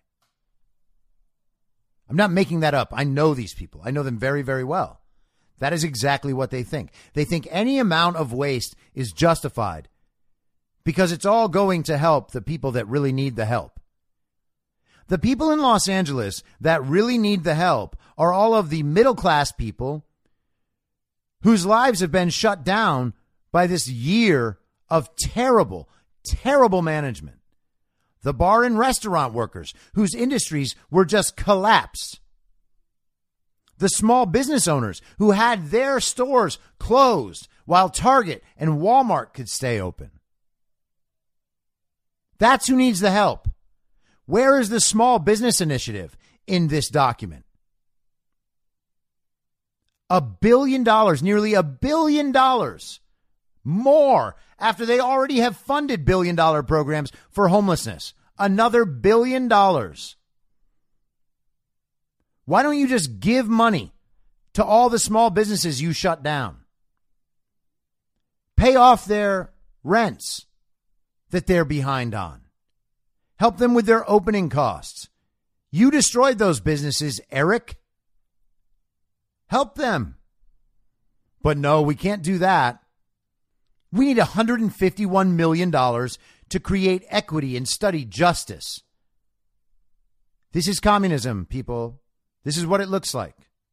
I'm not making that up. I know these people. I know them very, very well. That is exactly what they think. They think any amount of waste is justified because it's all going to help the people that really need the help. The people in Los Angeles that really need the help are all of the middle-class people whose lives have been shut down by this year of terrible, terrible management. The bar and restaurant workers whose industries were just collapsed. The small business owners who had their stores closed while Target and Walmart could stay open. That's who needs the help. Where is the small business initiative in this document? $1 billion, nearly $1 billion more after they already have funded $1 billion programs for homelessness. Another $1 billion. Why don't you just give money to all the small businesses you shut down? Pay off their rents that they're behind on. Help them with their opening costs. You destroyed those businesses, Eric. Help them. But no, we can't do that. We need $151 million to create equity and study justice. This is communism, people. This is what it looks like.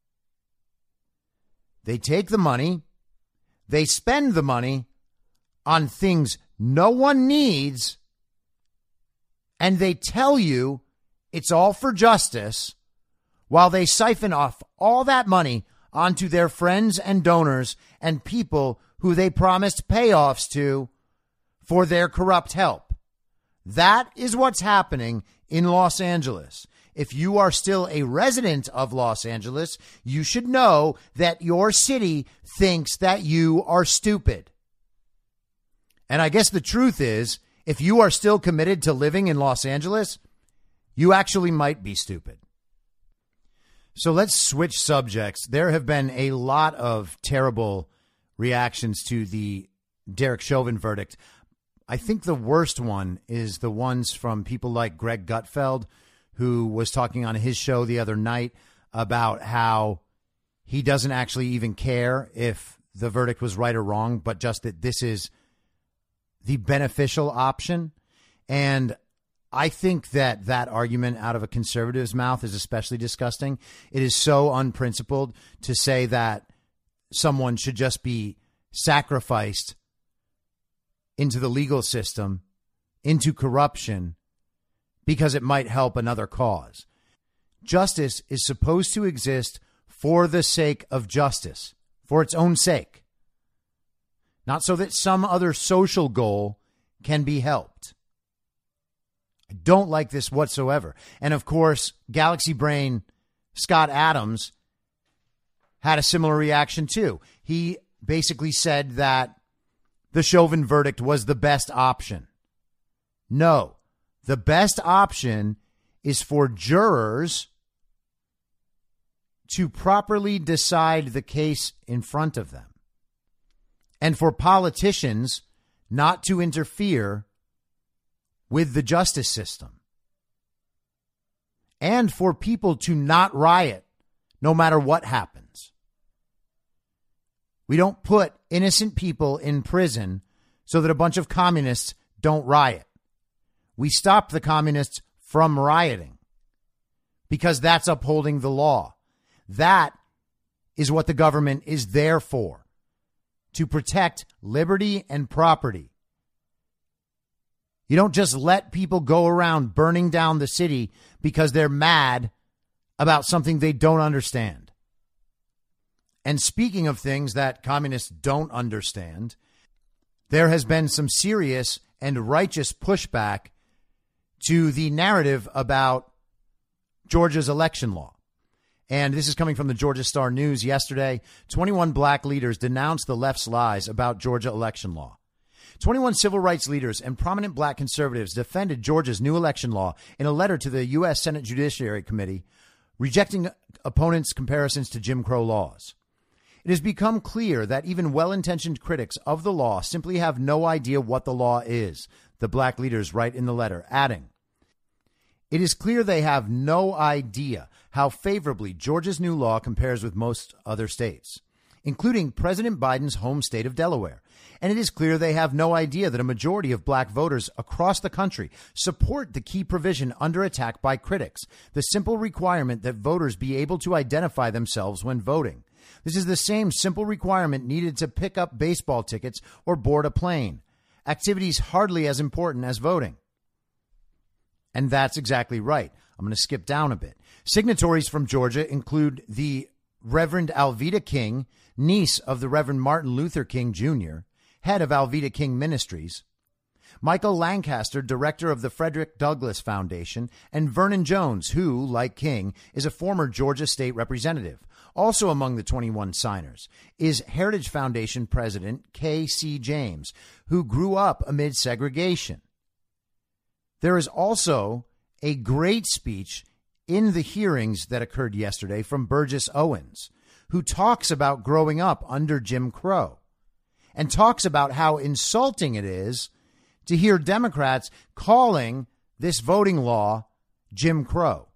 They take the money, they spend the money on things no one needs, and they tell you it's all for justice while they siphon off all that money onto their friends and donors and people who they promised payoffs to for their corrupt help. That is what's happening in Los Angeles. If you are still a resident of Los Angeles, you should know that your city thinks that you are stupid. And I guess the truth is, if you are still committed to living in Los Angeles, you actually might be stupid. So let's switch subjects. There have been a lot of terrible reactions to the Derek Chauvin verdict. I think the worst one is the ones from people like Greg Gutfeld, who was talking on his show the other night about how he doesn't actually even care if the verdict was right or wrong, but just that this is the beneficial option. And I think that that argument out of a conservative's mouth is especially disgusting. It is so unprincipled to say that someone should just be sacrificed into the legal system, into corruption, because it might help another cause. Justice is supposed to exist for the sake of justice, for its own sake, not so that some other social goal can be helped. I don't like this whatsoever. And of course, Galaxy Brain Scott Adams had a similar reaction too. He basically said that the Chauvin verdict was the best option. No, the best option is for jurors to properly decide the case in front of them, and for politicians not to interfere with the justice system, and for people to not riot no matter what happens. We don't put innocent people in prison so that a bunch of communists don't riot. We stop the communists from rioting, because that's upholding the law. That is what the government is there for, to protect liberty and property. You don't just let people go around burning down the city because they're mad about something they don't understand. And speaking of things that communists don't understand, there has been some serious and righteous pushback to the narrative about Georgia's election law. And this is coming from the Georgia Star News yesterday. 21 black leaders denounced the left's lies about Georgia election law. 21 civil rights leaders and prominent black conservatives defended Georgia's new election law in a letter to the U.S. Senate Judiciary Committee, rejecting opponents' comparisons to Jim Crow laws. It has become clear that even well-intentioned critics of the law simply have no idea what the law is, the black leaders write in the letter, adding, "It is clear they have no idea how favorably Georgia's new law compares with most other states, including President Biden's home state of Delaware. And it is clear they have no idea that a majority of black voters across the country support the key provision under attack by critics, the simple requirement that voters be able to identify themselves when voting. This is the same simple requirement needed to pick up baseball tickets or board a plane, activities hardly as important as voting." And that's exactly right. I'm going to skip down a bit. Signatories from Georgia include the Reverend Alveda King, niece of the Reverend Martin Luther King Jr., head of Alveda King Ministries, Michael Lancaster, director of the Frederick Douglass Foundation, and Vernon Jones, who, like King, is a former Georgia state representative. Also among the 21 signers is Heritage Foundation president K.C. James, who grew up amid segregation. There is also a great speech in the hearings that occurred yesterday from Burgess Owens, who talks about growing up under Jim Crow and talks about how insulting it is to hear Democrats calling this voting law Jim Crow.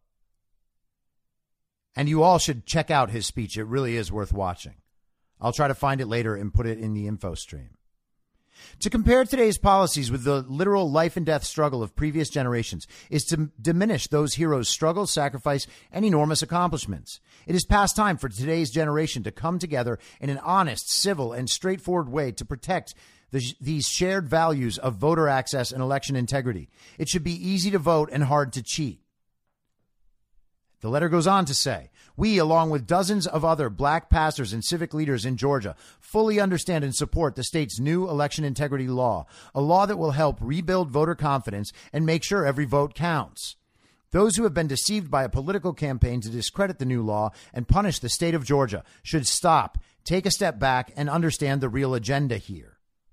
And you all should check out his speech. It really is worth watching. I'll try to find it later and put it in the info stream. To compare today's policies with the literal life and death struggle of previous generations is to diminish those heroes' struggle, sacrifice, and enormous accomplishments. It is past time for today's generation to come together in an honest, civil, and straightforward way to protect these shared values of voter access and election integrity. It should be easy to vote and hard to cheat. The letter goes on to say, "We, along with dozens of other black pastors and civic leaders in Georgia, fully understand and support the state's new election integrity law, a law that will help rebuild voter confidence and make sure every vote counts. Those who have been deceived by a political campaign to discredit the new law and punish the state of Georgia should stop, take a step back, and understand the real agenda here."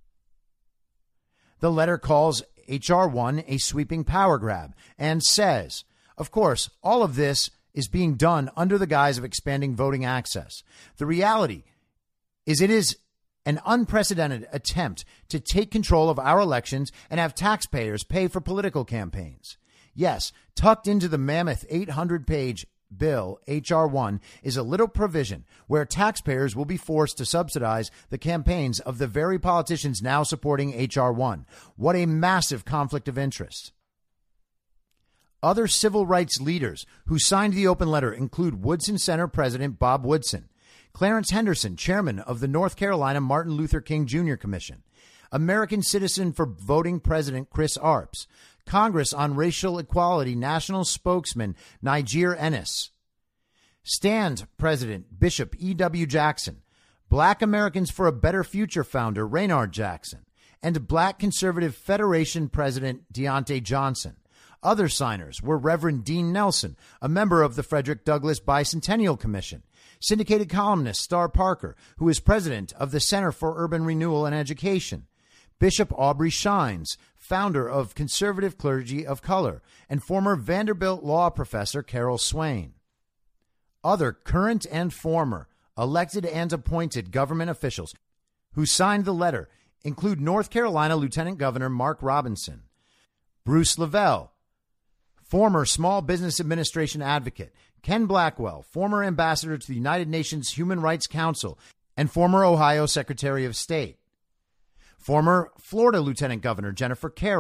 The letter calls H.R. 1 a sweeping power grab and says, of course, all of this is being done under the guise of expanding voting access. The reality is it is an unprecedented attempt to take control of our elections and have taxpayers pay for political campaigns. Yes, tucked into the mammoth 800-page bill, H.R. 1 is a little provision where taxpayers will be forced to subsidize the campaigns of the very politicians now supporting H.R. 1. What a massive conflict of interest. Other civil rights leaders who signed the open letter include Woodson Center President Bob Woodson, Clarence Henderson, chairman of the North Carolina Martin Luther King Jr. Commission, American Citizen for Voting President Chris Arps, Congress on Racial Equality National Spokesman Niger Ennis, Stand President Bishop E.W. Jackson, Black Americans for a Better Future founder Raynard Jackson, and Black Conservative Federation President Deontay Johnson. Other signers were Reverend Dean Nelson, a member of the Frederick Douglass Bicentennial Commission, syndicated columnist Star Parker, who is president of the Center for Urban Renewal and Education, Bishop Aubrey Shines, founder of Conservative Clergy of Color, and former Vanderbilt law professor Carol Swain. Other current and former elected and appointed government officials who signed the letter include North Carolina Lieutenant Governor Mark Robinson, Bruce Lavelle, former Small Business Administration advocate, Ken Blackwell, former ambassador to the United Nations Human Rights Council and former Ohio Secretary of State, former Florida Lieutenant Governor Jennifer Carroll,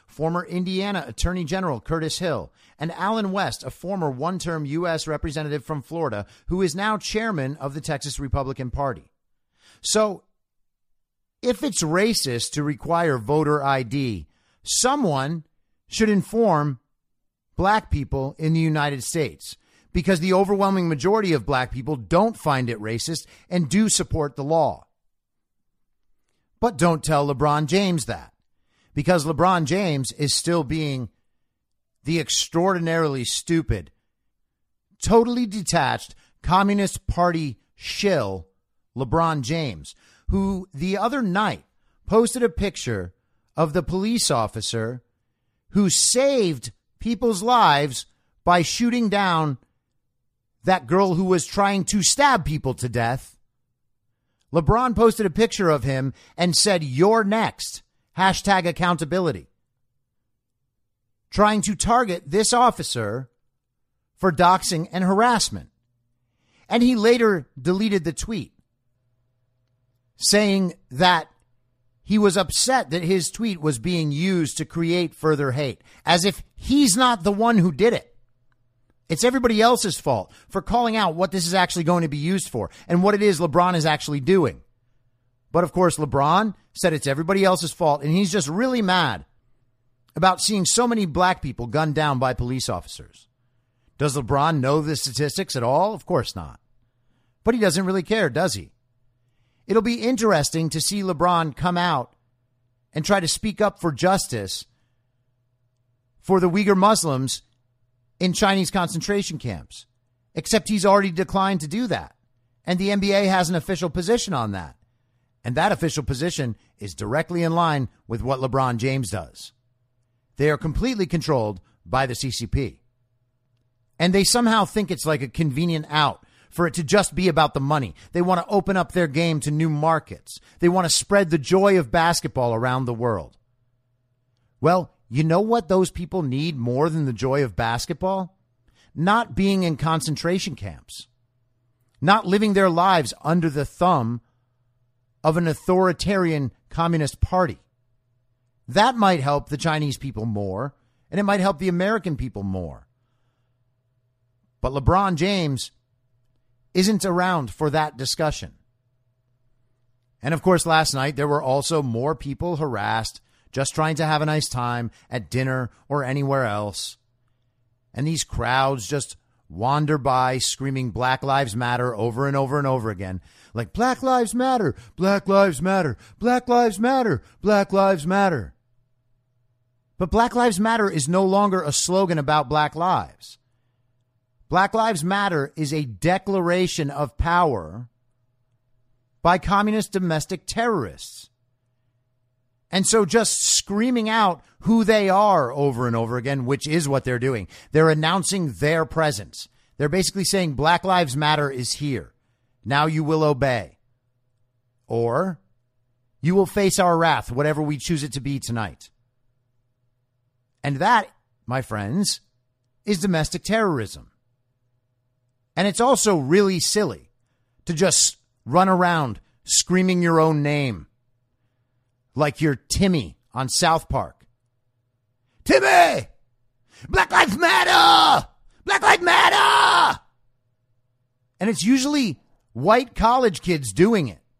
former Indiana Attorney General Curtis Hill, and Alan West, a former one-term U.S. representative from Florida, who is now chairman of the Texas Republican Party. So, if it's racist to require voter ID, someone should inform black people in the United States, because the overwhelming majority of black people don't find it racist and do support the law. But don't tell LeBron James that, because LeBron James is still being the extraordinarily stupid, totally detached Communist Party shill LeBron James, who the other night posted a picture of the police officer who saved people's lives by shooting down that girl who was trying to stab people to death. LeBron posted a picture of him and said, "You're next." Hashtag accountability. Trying to target this officer for doxing and harassment. And he later deleted the tweet, saying that he was upset that his tweet was being used to create further hate, as if he's not the one who did it. It's everybody else's fault for calling out what this is actually going to be used for and what it is LeBron is actually doing. But of course, LeBron said it's everybody else's fault, and he's just really mad about seeing so many black people gunned down by police officers. Does LeBron know the statistics at all? Of course not. But he doesn't really care, does he? It'll be interesting to see LeBron come out and try to speak up for justice for the Uyghur Muslims in Chinese concentration camps. Except he's already declined to do that. And the NBA has an official position on that. And that official position is directly in line with what LeBron James does. They are completely controlled by the CCP. And they somehow think it's like a convenient out for it to just be about the money. They want to open up their game to new markets. They want to spread the joy of basketball around the world. Well, you know what those people need more than the joy of basketball? Not being in concentration camps. Not living their lives under the thumb of an authoritarian communist party. That might help the Chinese people more, and it might help the American people more. But LeBron James isn't around for that discussion. And of course, last night, there were also more people harassed just trying to have a nice time at dinner or anywhere else. And these crowds just wander by screaming Black Lives Matter over and over and over again. Like, Black Lives Matter, Black Lives Matter, Black Lives Matter, Black Lives Matter. But Black Lives Matter is no longer a slogan about black lives. Black Lives Matter is a declaration of power by communist domestic terrorists. And so just screaming out who they are over and over again, which is what they're doing. They're announcing their presence. They're basically saying Black Lives Matter is here. Now you will obey. Or you will face our wrath, whatever we choose it to be tonight. And that, my friends, is domestic terrorism. And it's also really silly to just run around screaming your own name like you're Timmy on South Park. Timmy! Black Lives Matter! Black Lives Matter! And it's usually white college kids doing it.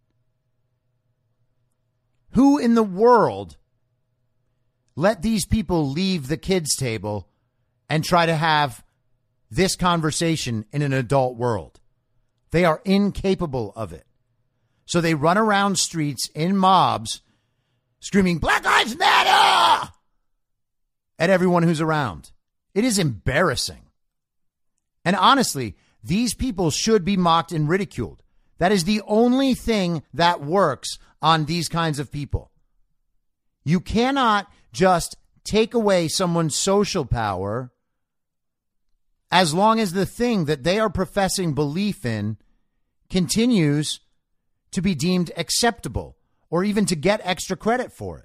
Who in the world let these people leave the kids' table and try to have this conversation in an adult world? They are incapable of it. So they run around streets in mobs screaming, Black Lives Matter! At everyone who's around. It is embarrassing. And honestly, these people should be mocked and ridiculed. That is the only thing that works on these kinds of people. You cannot just take away someone's social power as long as the thing that they are professing belief in continues to be deemed acceptable or even to get extra credit for it.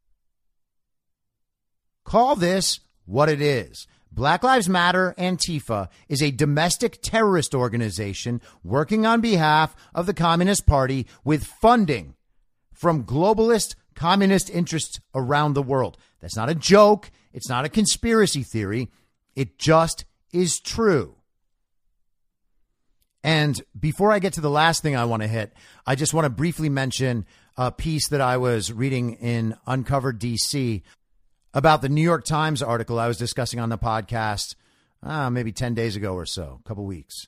Call this what it is. Black Lives Matter Antifa is a domestic terrorist organization working on behalf of the Communist Party with funding from globalist communist interests around the world. That's not a joke. It's not a conspiracy theory. It just is true. And before I get to the last thing I want to hit, I just want to briefly mention a piece that I was reading in Uncovered DC about the New York Times article I was discussing on the podcast maybe 10 days ago or so, a couple weeks,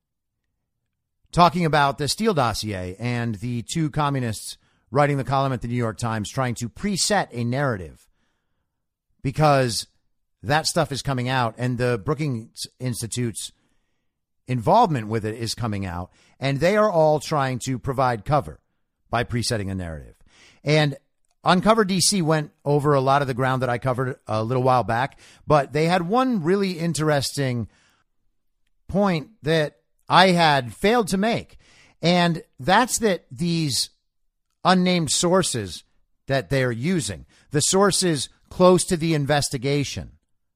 talking about the Steele dossier and the two communists writing the column at the New York Times trying to preset a narrative because that stuff is coming out and the Brookings Institute's involvement with it is coming out, and they are all trying to provide cover by presetting a narrative. And Uncover DC went over a lot of the ground that I covered a little while back, but they had one really interesting point that I had failed to make, and that's that these unnamed sources that they're using, the sources close to the investigation,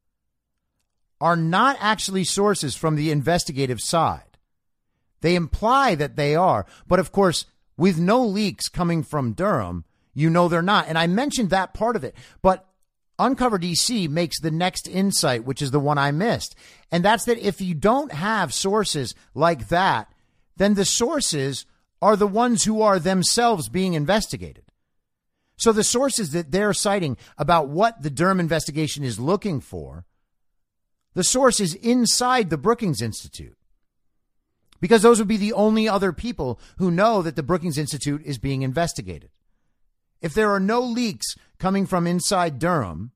are not actually sources from the investigative side. They imply that they are, but of course, with no leaks coming from Durham, you know they're not. And I mentioned that part of it, but Uncover DC makes the next insight, which is the one I missed. And that's that if you don't have sources like that, then the sources are the ones who are themselves being investigated. So the sources that they're citing about what the Durham investigation is looking for, the source is inside the Brookings Institute, because those would be the only other people who know that the Brookings Institute is being investigated. If there are no leaks coming from inside Durham,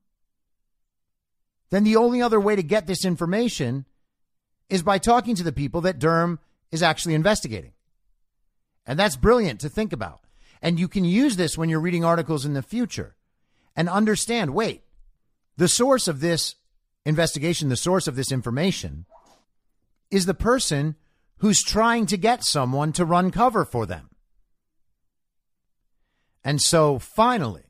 then the only other way to get this information is by talking to the people that Durham is actually investigating. And that's brilliant to think about. And you can use this when you're reading articles in the future and understand, wait, the source of this investigation, the source of this information is the person who's trying to get someone to run cover for them. And so finally,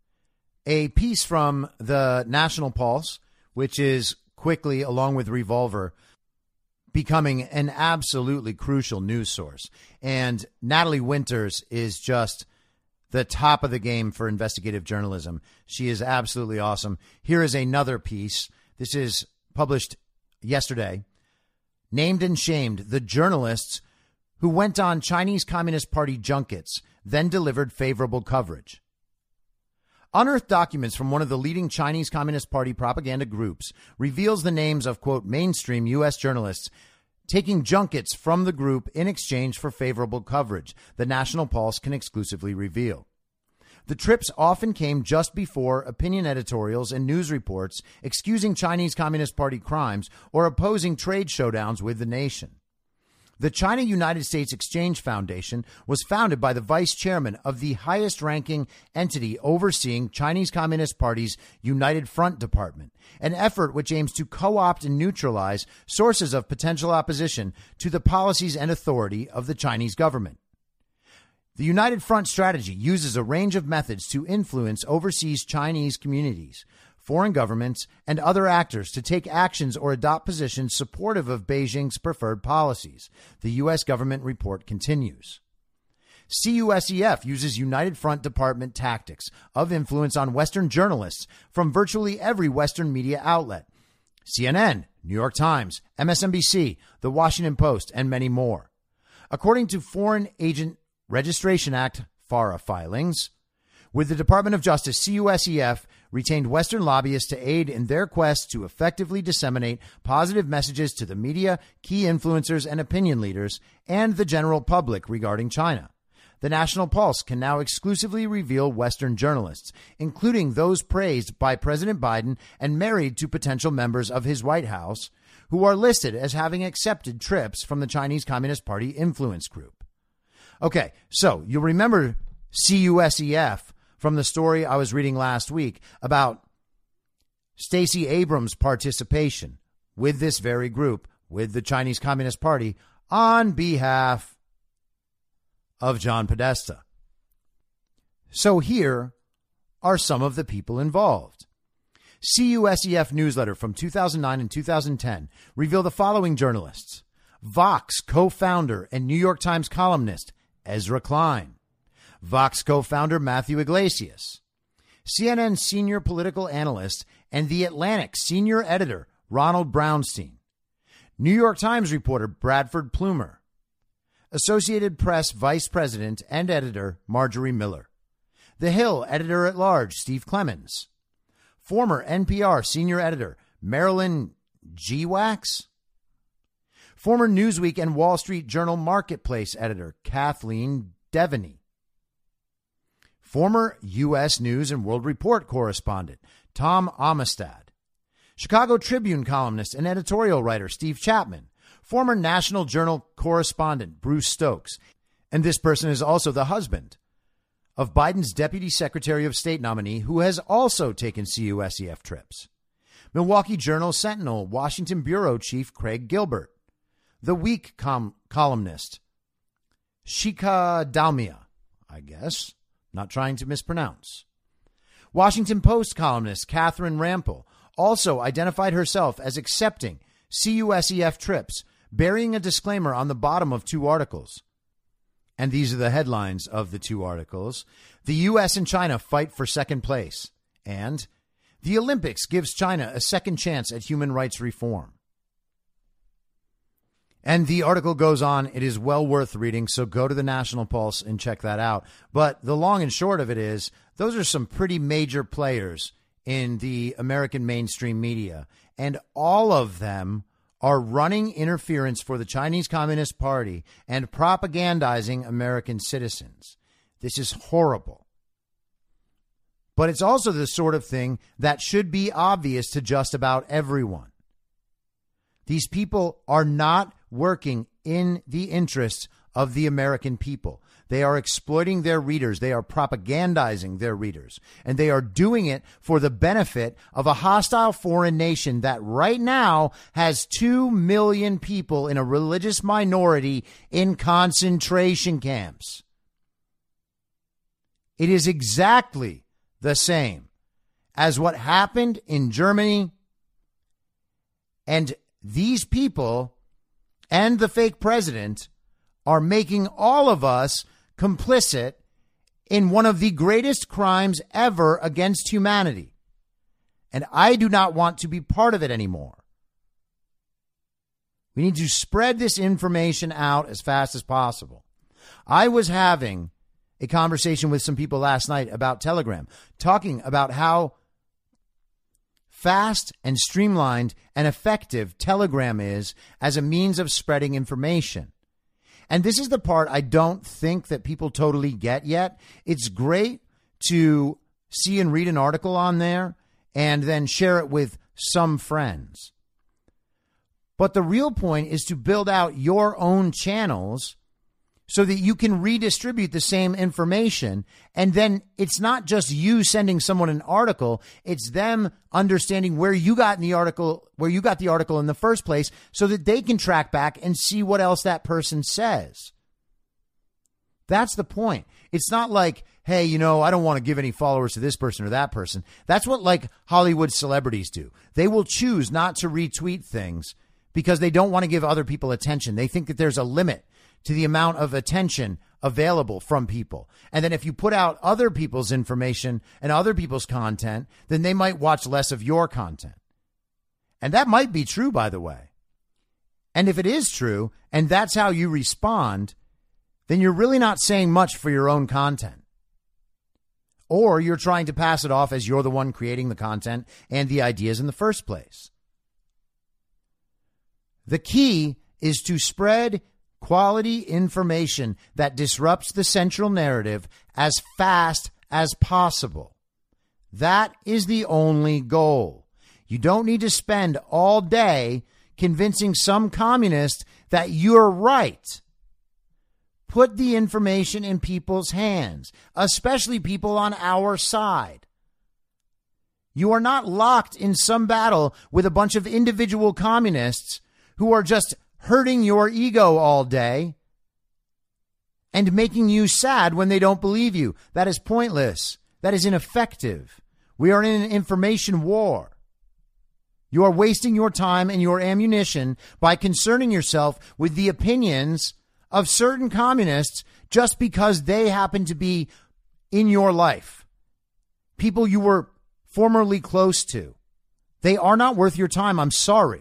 a piece from the National Pulse, which is quickly, along with Revolver, becoming an absolutely crucial news source. And Natalie Winters is just the top of the game for investigative journalism. She is absolutely awesome. Here is another piece. This is published yesterday. Named and shamed the journalists who went on Chinese Communist Party junkets, then delivered favorable coverage. Unearthed documents from one of the leading Chinese Communist Party propaganda groups reveals the names of, quote, mainstream U.S. journalists taking junkets from the group in exchange for favorable coverage, the National Pulse can exclusively reveal. The trips often came just before opinion editorials and news reports excusing Chinese Communist Party crimes or opposing trade showdowns with the nation. The China-United States Exchange Foundation was founded by the vice chairman of the highest-ranking entity overseeing Chinese Communist Party's United Front Department, an effort which aims to co-opt and neutralize sources of potential opposition to the policies and authority of the Chinese government. The United Front strategy uses a range of methods to influence overseas Chinese communities, foreign governments, and other actors to take actions or adopt positions supportive of Beijing's preferred policies, the U.S. government report continues. CUSEF uses United Front Department tactics of influence on Western journalists from virtually every Western media outlet: CNN, New York Times, MSNBC, The Washington Post, and many more. According to Foreign Agent Registration Act, FARA filings, with the Department of Justice, CUSEF retained Western lobbyists to aid in their quest to effectively disseminate positive messages to the media, key influencers and opinion leaders, and the general public regarding China. The National Pulse can now exclusively reveal Western journalists, including those praised by President Biden and married to potential members of his White House, who are listed as having accepted trips from the Chinese Communist Party influence group. Okay, so you'll remember CUSEF from the story I was reading last week about Stacey Abrams' participation with this very group, with the Chinese Communist Party, on behalf of John Podesta. So here are some of the people involved. CUSEF newsletter from 2009 and 2010 reveal the following journalists: Vox co-founder and New York Times columnist Ezra Klein, Vox co-founder Matthew Iglesias, CNN senior political analyst and The Atlantic senior editor Ronald Brownstein, New York Times reporter Bradford Plumer, Associated Press vice president and editor Marjorie Miller, The Hill editor-at-large Steve Clemens, former NPR senior editor Marilyn Geewax, former Newsweek and Wall Street Journal Marketplace editor Kathleen Devaney, former U.S. News and World Report correspondent Tom Amistad, Chicago Tribune columnist and editorial writer Steve Chapman, former National Journal correspondent Bruce Stokes, and this person is also the husband of Biden's Deputy Secretary of State nominee, who has also taken CUSEF trips, Milwaukee Journal Sentinel Washington Bureau Chief Craig Gilbert, The Week columnist Shika Dalmia, I guess, not trying to mispronounce. Washington Post columnist Catherine Rampel also identified herself as accepting CUSEF trips, burying a disclaimer on the bottom of two articles. And these are the headlines of the two articles. The U.S. and China fight for second place. And the Olympics gives China a second chance at human rights reform. And the article goes on. It is well worth reading, so go to the National Pulse and check that out. But the long and short of it is, those are some pretty major players in the American mainstream media, and all of them are running interference for the Chinese Communist Party and propagandizing American citizens. This is horrible. But it's also the sort of thing that should be obvious to just about everyone. These people are not working in the interests of the American people. They are exploiting their readers. They are propagandizing their readers. And they are doing it for the benefit of a hostile foreign nation that right now has 2 million people in a religious minority in concentration camps. It is exactly the same as what happened in Germany. And these people and the fake president are making all of us complicit in one of the greatest crimes ever against humanity. And I do not want to be part of it anymore. We need to spread this information out as fast as possible. I was having a conversation with some people last night about Telegram, talking about how fast and streamlined and effective Telegram is as a means of spreading information. And this is the part I don't think that people totally get yet. It's great to see and read an article on there and then share it with some friends. But the real point is to build out your own channels so that you can redistribute the same information. And then it's not just you sending someone an article, it's them understanding where you got the article in the first place, so that they can track back and see what else that person says. That's the point. It's not like, hey, I don't want to give any followers to this person or that person. That's what like Hollywood celebrities do. They will choose not to retweet things because they don't want to give other people attention. They think that there's a limit to the amount of attention available from people. And then if you put out other people's information and other people's content, then they might watch less of your content. And that might be true, by the way. And if it is true, and that's how you respond, then you're really not saying much for your own content. Or you're trying to pass it off as you're the one creating the content and the ideas in the first place. The key is to spread quality information that disrupts the central narrative as fast as possible. That is the only goal. You don't need to spend all day convincing some communist that you're right. Put the information in people's hands, especially people on our side. You are not locked in some battle with a bunch of individual communists who are just hurting your ego all day and making you sad when they don't believe you. That is pointless. That is ineffective. We are in an information war. You are wasting your time and your ammunition by concerning yourself with the opinions of certain communists just because they happen to be in your life, people you were formerly close to. They are not worth your time. I'm sorry.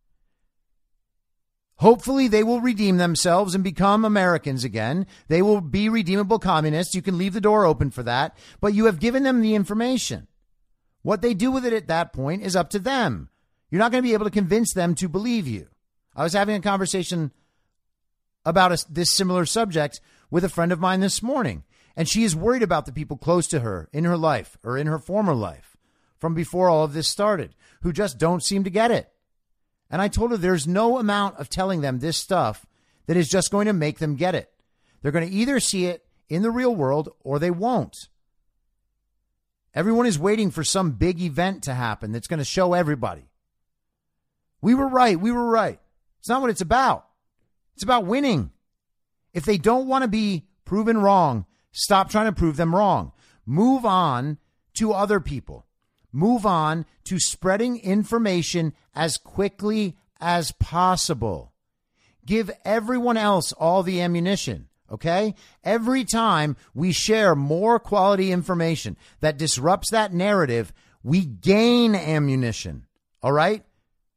Hopefully they will redeem themselves and become Americans again. They will be redeemable communists. You can leave the door open for that, but you have given them the information. What they do with it at that point is up to them. You're not going to be able to convince them to believe you. I was having a conversation about this similar subject with a friend of mine this morning, and she is worried about the people close to her in her life or in her former life from before all of this started, who just don't seem to get it. And I told her there's no amount of telling them this stuff that is just going to make them get it. They're going to either see it in the real world or they won't. Everyone is waiting for some big event to happen that's going to show everybody. We were right. We were right. It's not what it's about. It's about winning. If they don't want to be proven wrong, stop trying to prove them wrong. Move on to other people. Move on to spreading information as quickly as possible. Give everyone else all the ammunition, okay? Every time we share more quality information that disrupts that narrative, we gain ammunition, all right?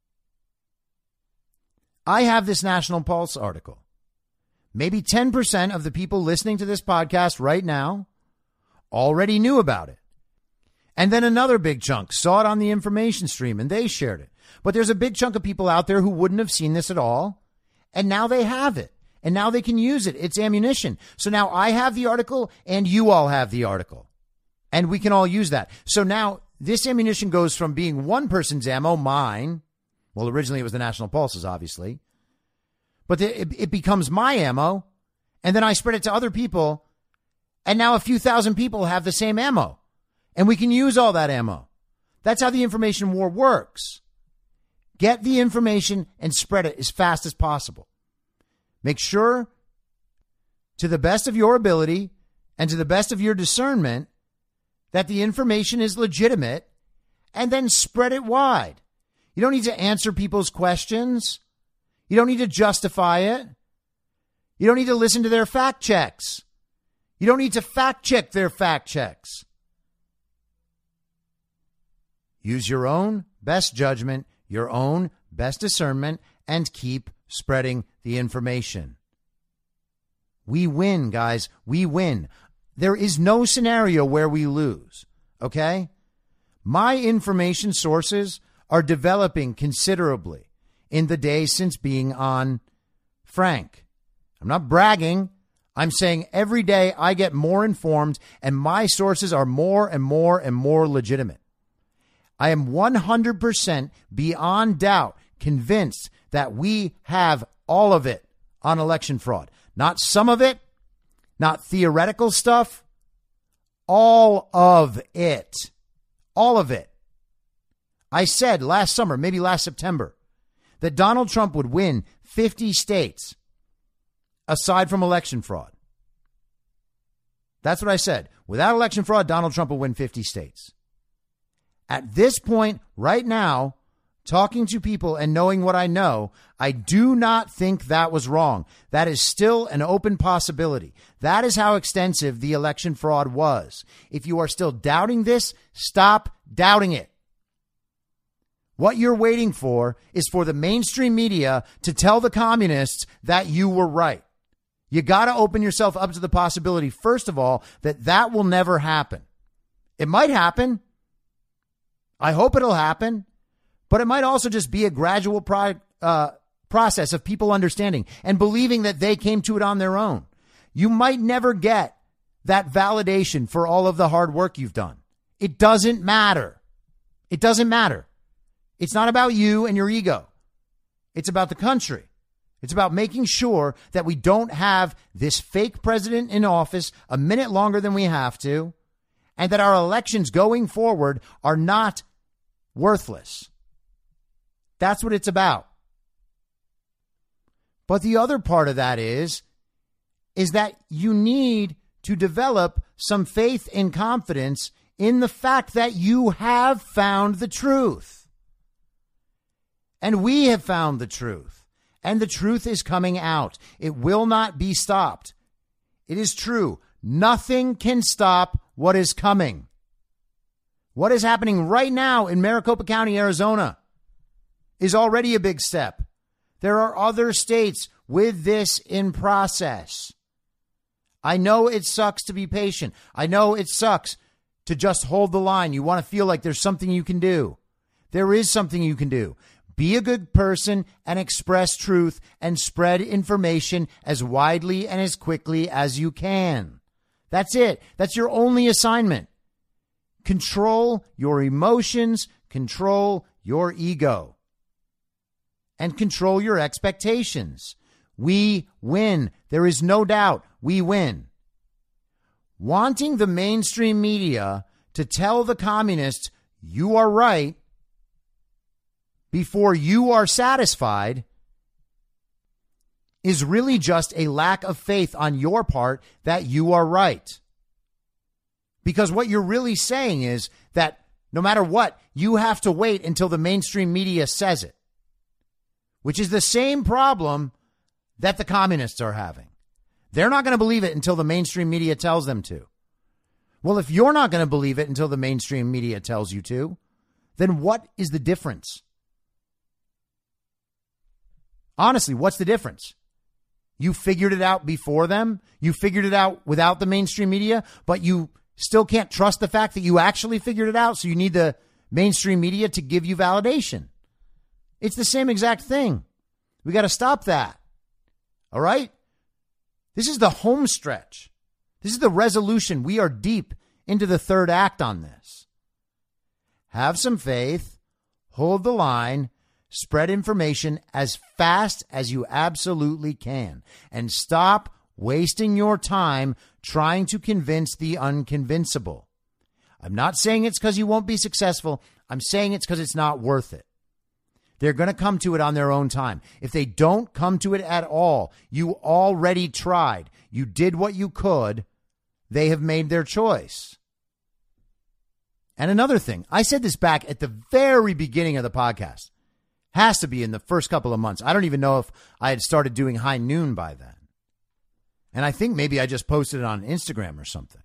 I have this National Pulse article. Maybe 10% of the people listening to this podcast right now already knew about it. And then another big chunk saw it on the information stream and they shared it. But there's a big chunk of people out there who wouldn't have seen this at all. And now they have it. And now they can use it. It's ammunition. So now I have the article and you all have the article. And we can all use that. So now this ammunition goes from being one person's ammo, mine. Well, originally it was the National Pulse's, obviously. But it becomes my ammo. And then I spread it to other people. And now a few thousand people have the same ammo. And we can use all that ammo. That's how the information war works. Get the information and spread it as fast as possible. Make sure, to the best of your ability and to the best of your discernment, that the information is legitimate, and then spread it wide. You don't need to answer people's questions. You don't need to justify it. You don't need to listen to their fact checks. You don't need to fact check their fact checks. Use your own best judgment, your own best discernment, and keep spreading the information. We win, guys. We win. There is no scenario where we lose, okay? My information sources are developing considerably in the days since being on Frank. I'm not bragging. I'm saying every day I get more informed and my sources are more and more and more legitimate. I am 100% beyond doubt convinced that we have all of it on election fraud. Not some of it, not theoretical stuff, all of it. All of it. I said last summer, maybe last September, that Donald Trump would win 50 states aside from election fraud. That's what I said. Without election fraud, Donald Trump will win 50 states. At this point, right now, talking to people and knowing what I know, I do not think that was wrong. That is still an open possibility. That is how extensive the election fraud was. If you are still doubting this, stop doubting it. What you're waiting for is for the mainstream media to tell the communists that you were right. You got to open yourself up to the possibility, first of all, that will never happen. It might happen. I hope it'll happen, but it might also just be a gradual process of people understanding and believing that they came to it on their own. You might never get that validation for all of the hard work you've done. It doesn't matter. It doesn't matter. It's not about you and your ego. It's about the country. It's about making sure that we don't have this fake president in office a minute longer than we have to, and that our elections going forward are not worthless. That's what it's about. But the other part of that is that you need to develop some faith and confidence in the fact that you have found the truth. And we have found the truth. And the truth is coming out. It will not be stopped. It is true. Nothing can stop what is coming. What is happening right now in Maricopa County, Arizona, is already a big step. There are other states with this in process. I know it sucks to be patient. I know it sucks to just hold the line. You want to feel like there's something you can do. There is something you can do. Be a good person and express truth and spread information as widely and as quickly as you can. That's it. That's your only assignment. Control your emotions, control your ego, and control your expectations. We win. There is no doubt we win. Wanting the mainstream media to tell the communists you are right before you are satisfied is really just a lack of faith on your part that you are right. Because what you're really saying is that no matter what, you have to wait until the mainstream media says it, which is the same problem that the communists are having. They're not going to believe it until the mainstream media tells them to. Well, if you're not going to believe it until the mainstream media tells you to, then what is the difference? Honestly, what's the difference? You figured it out before them. You figured it out without the mainstream media, but you still can't trust the fact that you actually figured it out. So you need the mainstream media to give you validation. It's the same exact thing. We got to stop that. All right. This is the home stretch. This is the resolution. We are deep into the third act on this. Have some faith, hold the line, spread information as fast as you absolutely can, and stop wasting your time trying to convince the unconvincible. I'm not saying it's because you won't be successful. I'm saying it's because it's not worth it. They're going to come to it on their own time. If they don't come to it at all, you already tried. You did what you could. They have made their choice. And another thing, I said this back at the very beginning of the podcast. Has to be in the first couple of months. I don't even know if I had started doing High Noon by then. And I think maybe I just posted it on Instagram or something.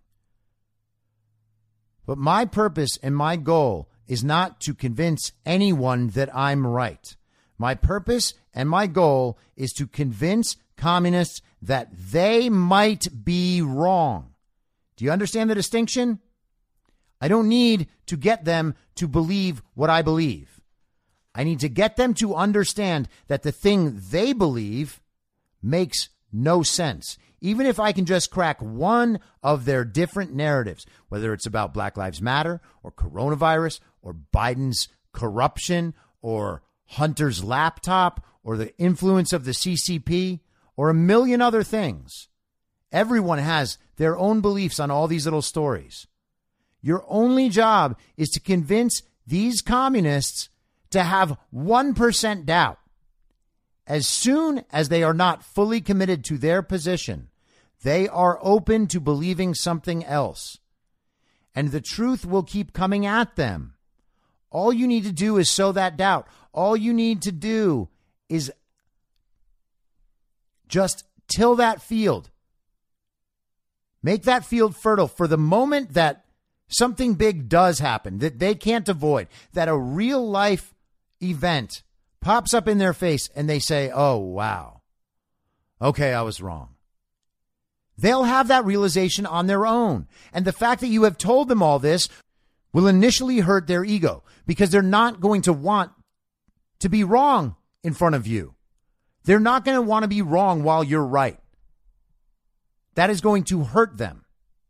But my purpose and my goal is not to convince anyone that I'm right. My purpose and my goal is to convince communists that they might be wrong. Do you understand the distinction? I don't need to get them to believe what I believe. I need to get them to understand that the thing they believe makes no sense. Even if I can just crack one of their different narratives, whether it's about Black Lives Matter or coronavirus or Biden's corruption or Hunter's laptop or the influence of the CCP or a million other things. Everyone has their own beliefs on all these little stories. Your only job is to convince these communists to have 1% doubt. As soon as they are not fully committed to their position, they are open to believing something else. And the truth will keep coming at them. All you need to do is sow that doubt. All you need to do is just till that field. Make that field fertile for the moment that something big does happen, that they can't avoid, that a real life event pops up in their face and they say, oh, wow. Okay, I was wrong. They'll have that realization on their own. And the fact that you have told them all this will initially hurt their ego because they're not going to want to be wrong in front of you. They're not going to want to be wrong while you're right. That is going to hurt them.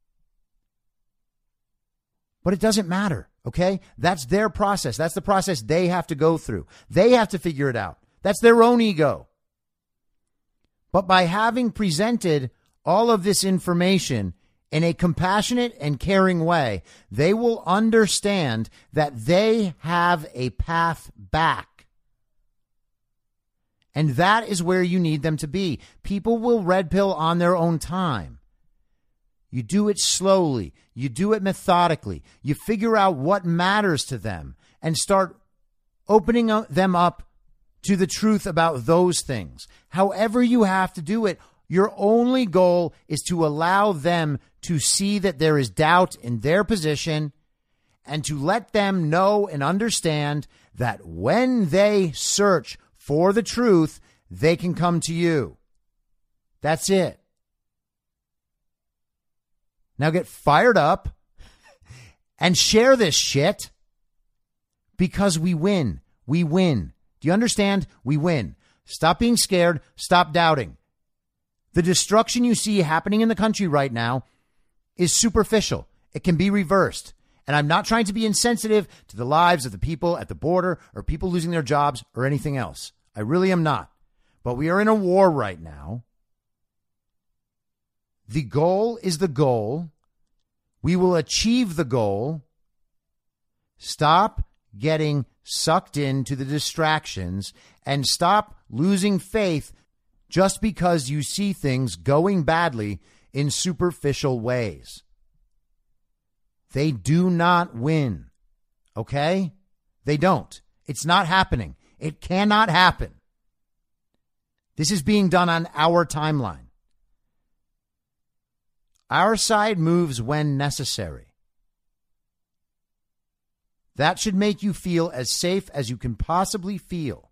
But it doesn't matter, okay? That's their process. That's the process they have to go through. They have to figure it out. That's their own ego. But by having presented all of this information in a compassionate and caring way, they will understand that they have a path back. And that is where you need them to be. People will red pill on their own time. You do it slowly. You do it methodically. You figure out what matters to them and start opening them up to the truth about those things. However you have to do it, Your only goal is to allow them to see that there is doubt in their position and to let them know and understand that when they search for the truth, they can come to you. That's it. Now get fired up and share this shit because we win. We win. Do you understand? We win. Stop being scared. Stop doubting. The destruction you see happening in the country right now is superficial. It can be reversed. And I'm not trying to be insensitive to the lives of the people at the border or people losing their jobs or anything else. I really am not. But we are in a war right now. The goal is the goal. We will achieve the goal. Stop getting sucked into the distractions and stop losing faith just because you see things going badly in superficial ways. They do not win. Okay? They don't. It's not happening. It cannot happen. This is being done on our timeline. Our side moves when necessary. That should make you feel as safe as you can possibly feel.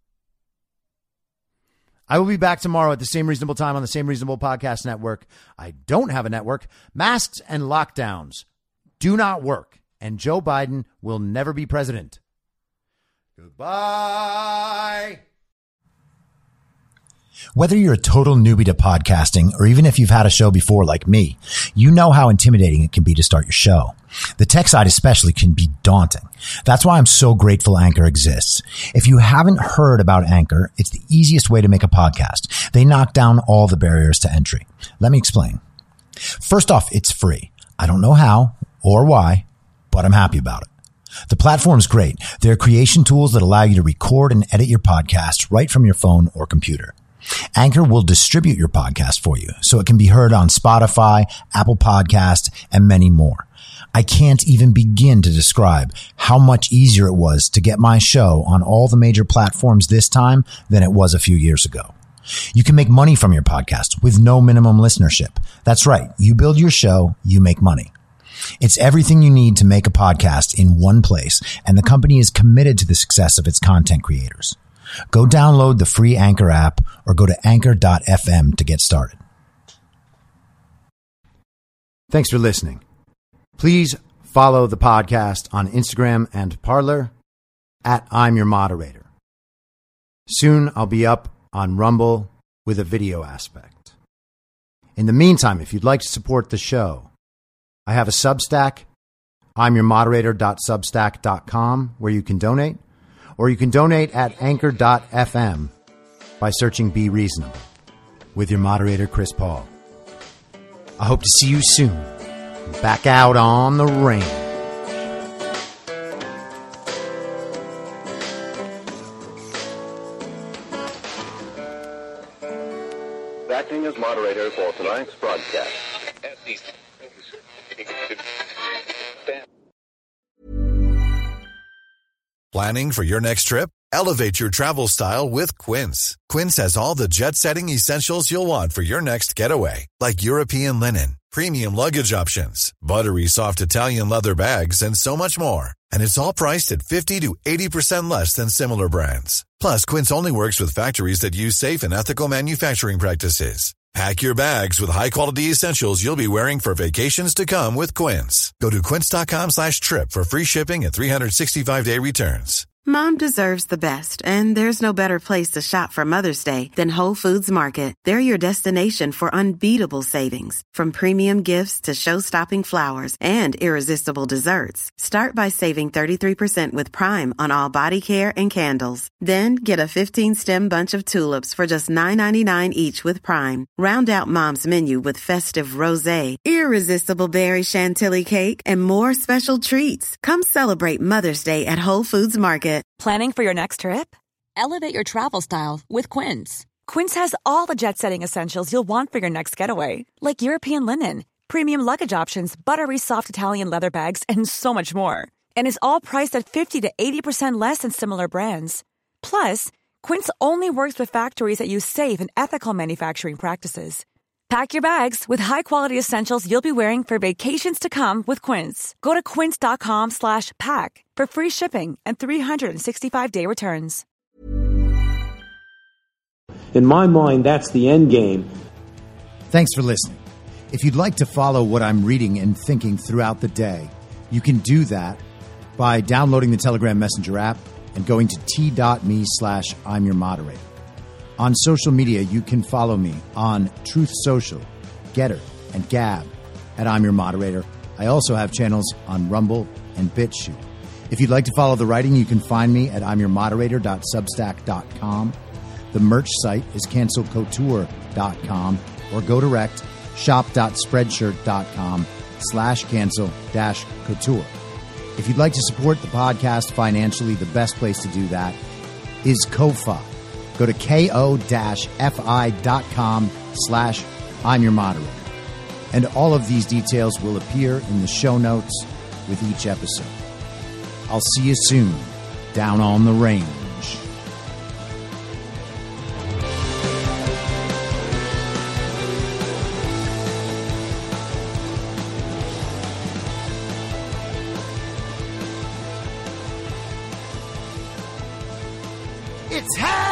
I will be back tomorrow at the same reasonable time on the same reasonable podcast network. I don't have a network. Masks and lockdowns do not work, and Joe Biden will never be president. Goodbye. Whether you're a total newbie to podcasting or even if you've had a show before like me, you know how intimidating it can be to start your show. The tech side especially can be daunting. That's why I'm so grateful Anchor exists. If you haven't heard about Anchor, it's the easiest way to make a podcast. They knock down all the barriers to entry. Let me explain. First off, it's free. I don't know how or why, but I'm happy about it. The platform's great. There are creation tools that allow you to record and edit your podcast right from your phone or computer. Anchor will distribute your podcast for you so it can be heard on Spotify, Apple Podcasts, and many more. I can't even begin to describe how much easier it was to get my show on all the major platforms this time than it was a few years ago. You can make money from your podcast with no minimum listenership. That's right. You build your show, you make money. It's everything you need to make a podcast in one place, and the company is committed to the success of its content creators. Go download the free Anchor app or go to anchor.fm to get started. Thanks for listening. Please follow the podcast on Instagram and Parler at I'm Your Moderator. Soon I'll be up on Rumble with a video aspect. In the meantime, if you'd like to support the show, I have a Substack, I'mYourModerator.substack.com, where you can donate. Or you can donate at anchor.fm by searching Be Reasonable with your moderator, Chris Paul. I hope to see you soon. Back out on the range. Acting as moderator for tonight's broadcast. Planning for your next trip? Elevate your travel style with Quince. Quince has all the jet-setting essentials you'll want for your next getaway, like European linen, premium luggage options, buttery soft Italian leather bags, and so much more. And it's all priced at 50 to 80% less than similar brands. Plus, Quince only works with factories that use safe and ethical manufacturing practices. Pack your bags with high-quality essentials you'll be wearing for vacations to come with Quince. Go to quince.com/trip for free shipping and 365-day returns. Mom deserves the best, and there's no better place to shop for Mother's Day than Whole Foods Market. They're your destination for unbeatable savings, from premium gifts to show-stopping flowers and irresistible desserts. Start by saving 33% with Prime on all body care and candles. Then get a 15-stem bunch of tulips for just $9.99 each with Prime. Round out Mom's menu with festive rosé, irresistible berry chantilly cake, and more special treats. Come celebrate Mother's Day at Whole Foods Market. Planning for your next trip? Elevate your travel style with Quince. Quince has all the jet-setting essentials you'll want for your next getaway, like European linen, premium luggage options, buttery soft Italian leather bags, and so much more. And is all priced at 50 to 80% less than similar brands. Plus, Quince only works with factories that use safe and ethical manufacturing practices. Pack your bags with high-quality essentials you'll be wearing for vacations to come with Quince. Go to quince.com/pack for free shipping and 365-day returns. In my mind, that's the end game. Thanks for listening. If you'd like to follow what I'm reading and thinking throughout the day, you can do that by downloading the Telegram Messenger app and going to t.me/I'm your moderator. On social media, you can follow me on Truth Social, Getter, and Gab at I'm Your Moderator. I also have channels on Rumble and BitChute. If you'd like to follow the writing, you can find me at imyourmoderator.substack.com. The merch site is cancelcouture.com or go direct shop.spreadshirt.com/cancel-couture. If you'd like to support the podcast financially, the best place to do that is Ko-Fi. Go to ko-fi.com/I'm your moderator. And all of these details will appear in the show notes with each episode. I'll see you soon down on the range. It's